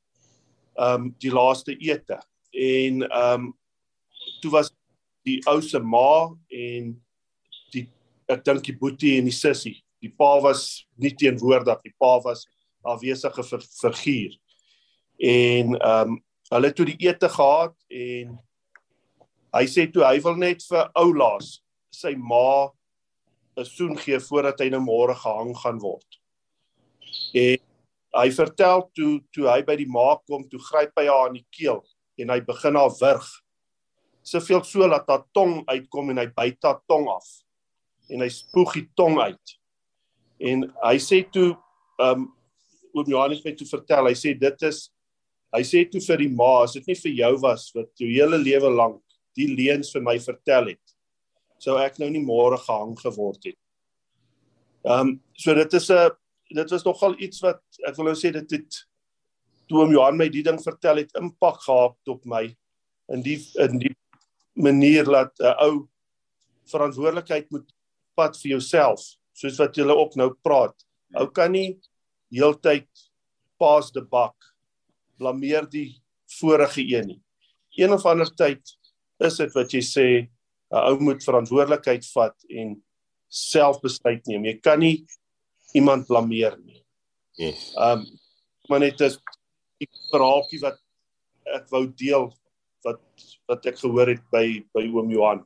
Um, die laaste ete. En um, toe was die ou se ma en die, ek dink die boetie en die sussie. Die pa was nie teenwoordig, die pa was afwesige vir, figuur. En um, hulle het toe die ete gehad en hy sê toe hy wil net vir oulaas sy ma 'n soen gee voordat hy nou môre gehang gaan word. En hy vertel toe toe hy by die ma kom, toe gryp hy haar aan die keel en hy begin haar wurg. Soveel so dat haar tong uitkom en hy byt haar tong af. En hy spoeg die tong uit. En hy sê toe um, oom Johan het my toe vertel, hy sê dit is hy sê toe vir die ma, as dit nie vir jou was wat jou hele lewe lank die leuns vir my vertel het, sou ek nou nie môre gehang geword het. Um, so dit is 'n dit was nogal iets wat ek wil nou sê dit het toe oom Johan my die ding vertel het impak gehad op my in die in die manier dat 'n uh, ou verantwoordelikheid moet vat vir jouself, soos wat julle ook nou praat. Ou kan nie heeltyd paas die bak, blameer die vorige een nie. Een of ander tyd is dit wat jy sê, 'n ou moet verantwoordelikheid vat en self besluit neem. Jy kan nie iemand blameer nie. Yes. Um, maar net is die verhaaltjie wat ek wou deel, wat, wat ek gehoor het by, by oom Johan.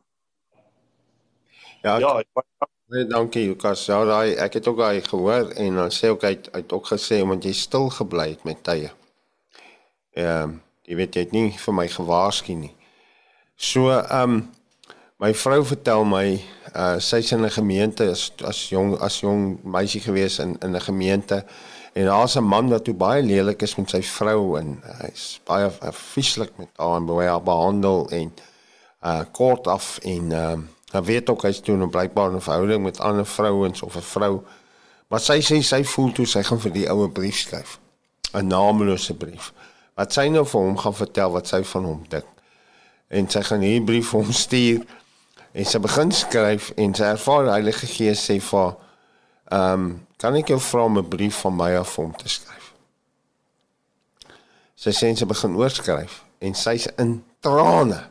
Ja, Ja, nee, dankie Lukas. Ja, daai ek het ook daai gehoor en dan sê ook hy het, hy het ook gesê omdat jy stil gebly het met tye. Ehm, um, jy weet jy het nie vir my gewaarsku nie. So, ehm um, my vrou vertel my, uh, sy's in 'n gemeente as as jong as jong meisie gewees in in 'n gemeente en daar's 'n man wat toe baie lelik is met sy vrou en hy's baie uh, vieslik met haar en baie behandel en uh, kort af en ehm uh, hy weet ook hy's toe 'n blykbaar 'n verhouding met ander vrouens of 'n vrou. Maar sy sê sy voel toe sy gaan vir die oue brief skryf. 'n Naamlose brief. Wat sy nou vir hom gaan vertel wat sy van hom dink. En sy gaan hierdie brief vir hom stuur en sy begin skryf en sy ervaar die Heilige Gees sê vir ehm um, kan ek jou vra om 'n brief van my af hom te skryf. Sy sê en sy begin oorskryf en sy's in trane.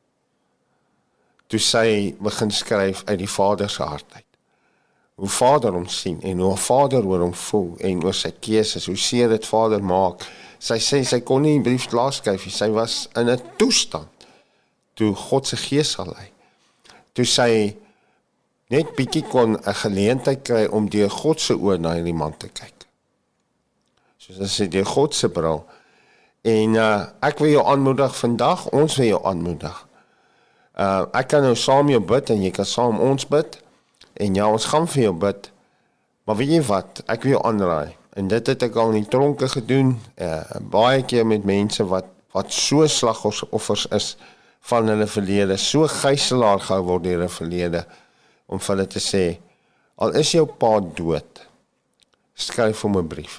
Toe sy begin skryf uit die Vader se hart uit. Hoe Vader hom sien en hoe Vader oor hom voel en oor sy keuses, hoe seer dit Vader maak. Sy sê sy kon nie die brief klaar skryf nie, sy was in 'n toestand toe God se Gees sal lei. Toe sy net bietjie kon 'n geleentheid kry om deur God se oë na hierdie man te kyk. Soos as sy deur God se bril. En uh, ek wil jou aanmoedig vandag, ons wil jou aanmoedig. Uh, ek kan nou saam jou bid en jy kan saam ons bid. En ja, ons gaan vir jou bid. Maar weet jy wat, ek wil jou aanraai. En dit het ek al in die tronke gedoen, uh, baie keer met mense wat, wat so slagoffers is van hulle verlede, so gijslaar gehou word deur hulle verlede, om vir hulle te sê, al is jou pa dood, skryf hom 'n brief.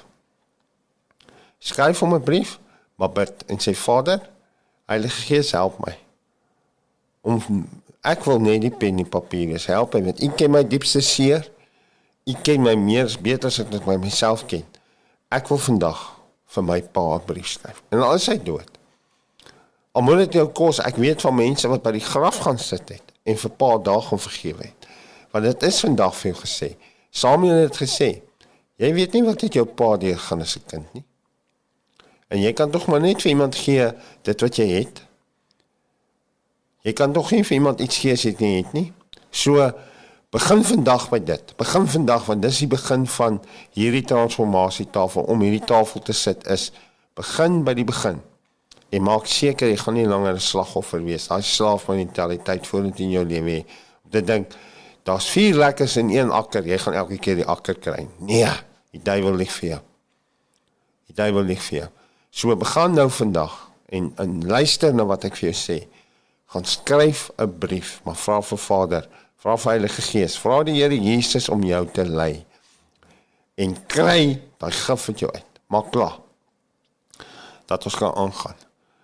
Skryf hom 'n brief, maar bid en sê, Vader, Heilige Gees, help my. Om, ek wil net die pen en papier is, help my, want U ken my diepste seer, U ken my meer, beter as ek dit my myself ken. Ek wil vandag vir my pa 'n brief skryf. En al is hy dood. Al moet dit jou kos, ek weet van mense wat by die graf gaan sit het, en vir pa daag om vergewe het. Want dit is vandag vir jou gesê. Samuel het gesê, jy weet nie wat het jou pa deurgaan as 'n kind nie. En jy kan toch maar net vir iemand gee, dit wat jy het. Jy kan toch nie vir iemand iets gee as jy het nie het nie. So, begin vandag by dit. Begin vandag, want dis die begin van hierdie transformasietafel, om hierdie tafel te sit, is, begin by die begin. En maak seker, jy gaan nie langer 'n slagoffer wees. Daai slaafmentaliteit voordat in jou lewe hê. Om te dink, daar's vier lekkers in een akker, jy gaan elke keer die akker kry. Nee, die duiwel lieg vir jou. Die duiwel lieg vir jou. So begin nou vandag, en, en luister na wat ek vir jou sê. Gaan skryf 'n brief, maar vra vir Vader, vra vir Heilige Gees, vra die Here Jesus om jou te lei. En kry daai gif uit jou uit. Maak klaar. Dat ons kan aangaan.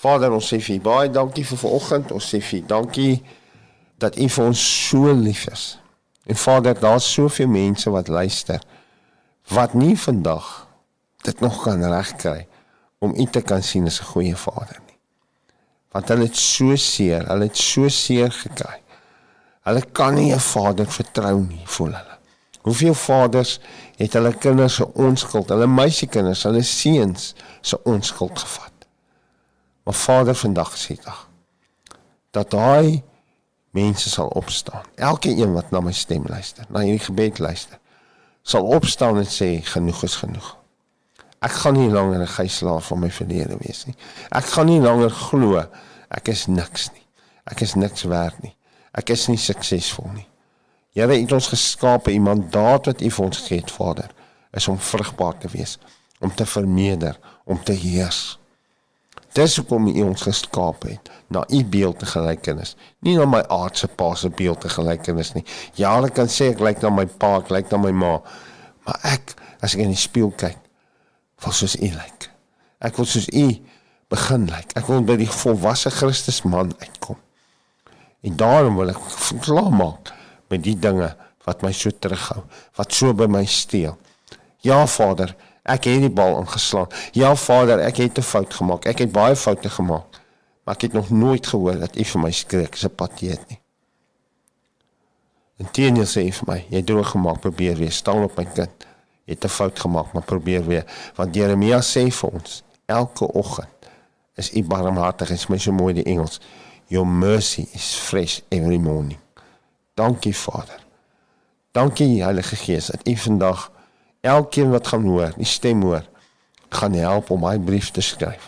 Vader, ons sê vir U baie dankie vir vanoggend. Ons sê vir U dankie dat U vir ons so lief is. En Vader, daar is soveel mense wat luister, wat nie vandag dit nog kan regkry om U te kan sien as 'n goeie Vader nie. Want hulle het so seer, hulle het so seer gekry. Hulle kan nie 'n Vader vertrou nie, voel hulle. Hoeveel vaders het hulle kinders se onskuld, hulle meisiekinders, hulle seuns se onskuld gevat. Maar Vader, vandag sê ek dat daai mense sal opstaan. Elke een wat na my stem luister, na hierdie gebed luister, sal opstaan en sê, genoeg is genoeg. Ek gaan nie langer 'n gijslaer van my verlede wees nie. Ek gaan nie langer glo, ek is niks nie. Ek is niks werd nie. Ek is nie suksesvol nie. Here het ons geskape, die mandaat wat U vir ons gegee het, Vader, is om vrugbaar te wees, om te vermeerder, om te heers. Dis hoekom U ons geskape het, na U beeld te gelykenis, nie na my aardse pa se beeld te gelykenis nie. Ja, ek kan sê ek lyk na my pa, ek lyk na my ma, maar ek, as ek in die spieël kyk, wil soos U lyk. Ek wil soos U begin lyk. Ek wil by die volwasse Christus man uitkom. En daarom wil ek klaar maak met die dinge wat my so terughou, wat so by my steel. Ja, Vader, ek het die bal ingeslaan. Ja, Vader, ek het 'n fout gemaak. Ek het baie foute gemaak. Maar ek het nog nooit gehoor dat U vir my skree, ek is 'n pateet nie. Inteendeel sê U vir my, jy het droog gemaak, probeer weer, staan op my kind. Jy het 'n fout gemaak, maar probeer weer. Want Jeremia sê vir ons, elke oggend is U barmhartig, is my so mooi die Engels. Your mercy is fresh every morning. Dankie, Vader. Dankie, Heilige Gees, dat U vandag elkeen wat gaan hoor, die stem hoor, gaan help om my brief te skryf,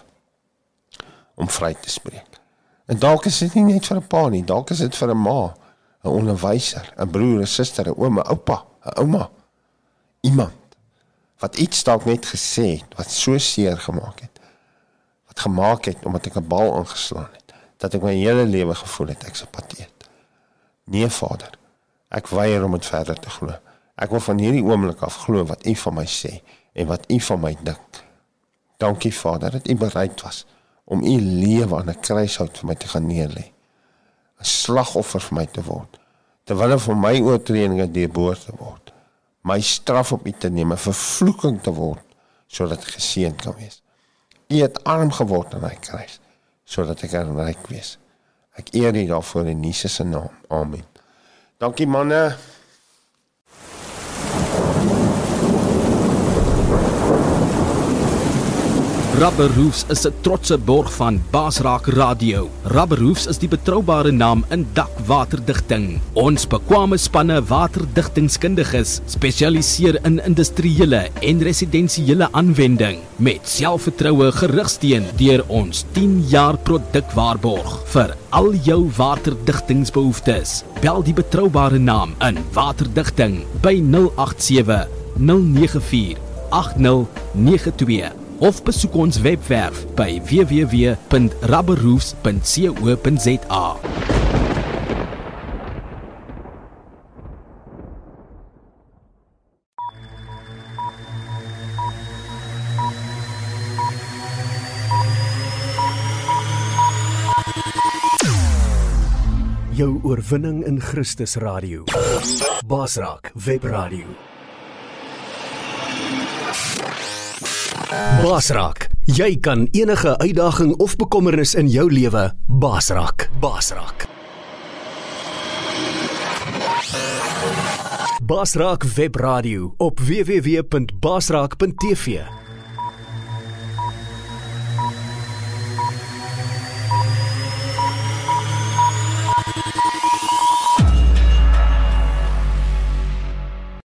om vry te spreek. En dalk is dit nie net vir 'n pa nie, dalk is dit vir 'n ma, 'n onderwyser, 'n broer, 'n suster, 'n ouma, 'n oupa, 'n ouma, iemand wat iets dalk net gesê het, wat so seer gemaak het, wat gemaak het omdat ek 'n bal ingeslaan het, dat ek my hele lewe gevoel het, ek is 'n pateet. Nee, Vader, ek weier om dit verder te glo. Ek wil van hierdie oomblik af glo wat U van my sê en wat U van my dink. Dankie, Vader, dat U bereid was om U lewe aan 'n kruishout vir my te gaan neerlê. 'n Slagoffer vir my te word, terwyl hy van my oortredinge deurboor te word. My straf op U te neem, 'n vervloeking te word, sodat ek geseënd kan wees. U het arm geword aan my kruis, sodat ek kan ryk wees. Ek eer U daarvoor in Jesus se naam. Amen. Dankie manne. Rubber Roofs is 'n trotse borg van Basraak Radio. Rubber Roofs is die betroubare naam in dakwaterdigting. Ons bekwame spanne waterdigtingskundiges spesialiseer in industriële en residensiële aanwending met selfvertroue gerugsteun deur ons tien jaar produkwaarborg vir al jou waterdigtingsbehoeftes. Bel die betroubare naam in waterdigting by nul agt sewe nul nege vier agt nul nege twee. Of besoek ons webwerf by w w w punt rubberroofs punt co punt za. Jou oorwinning in Christus Radio. Basraak Webradio. Basraak, jy kan enige uitdaging of bekommernis in jou lewe basraak. Basraak. Basraak Webradio op w w w punt basraak punt t v.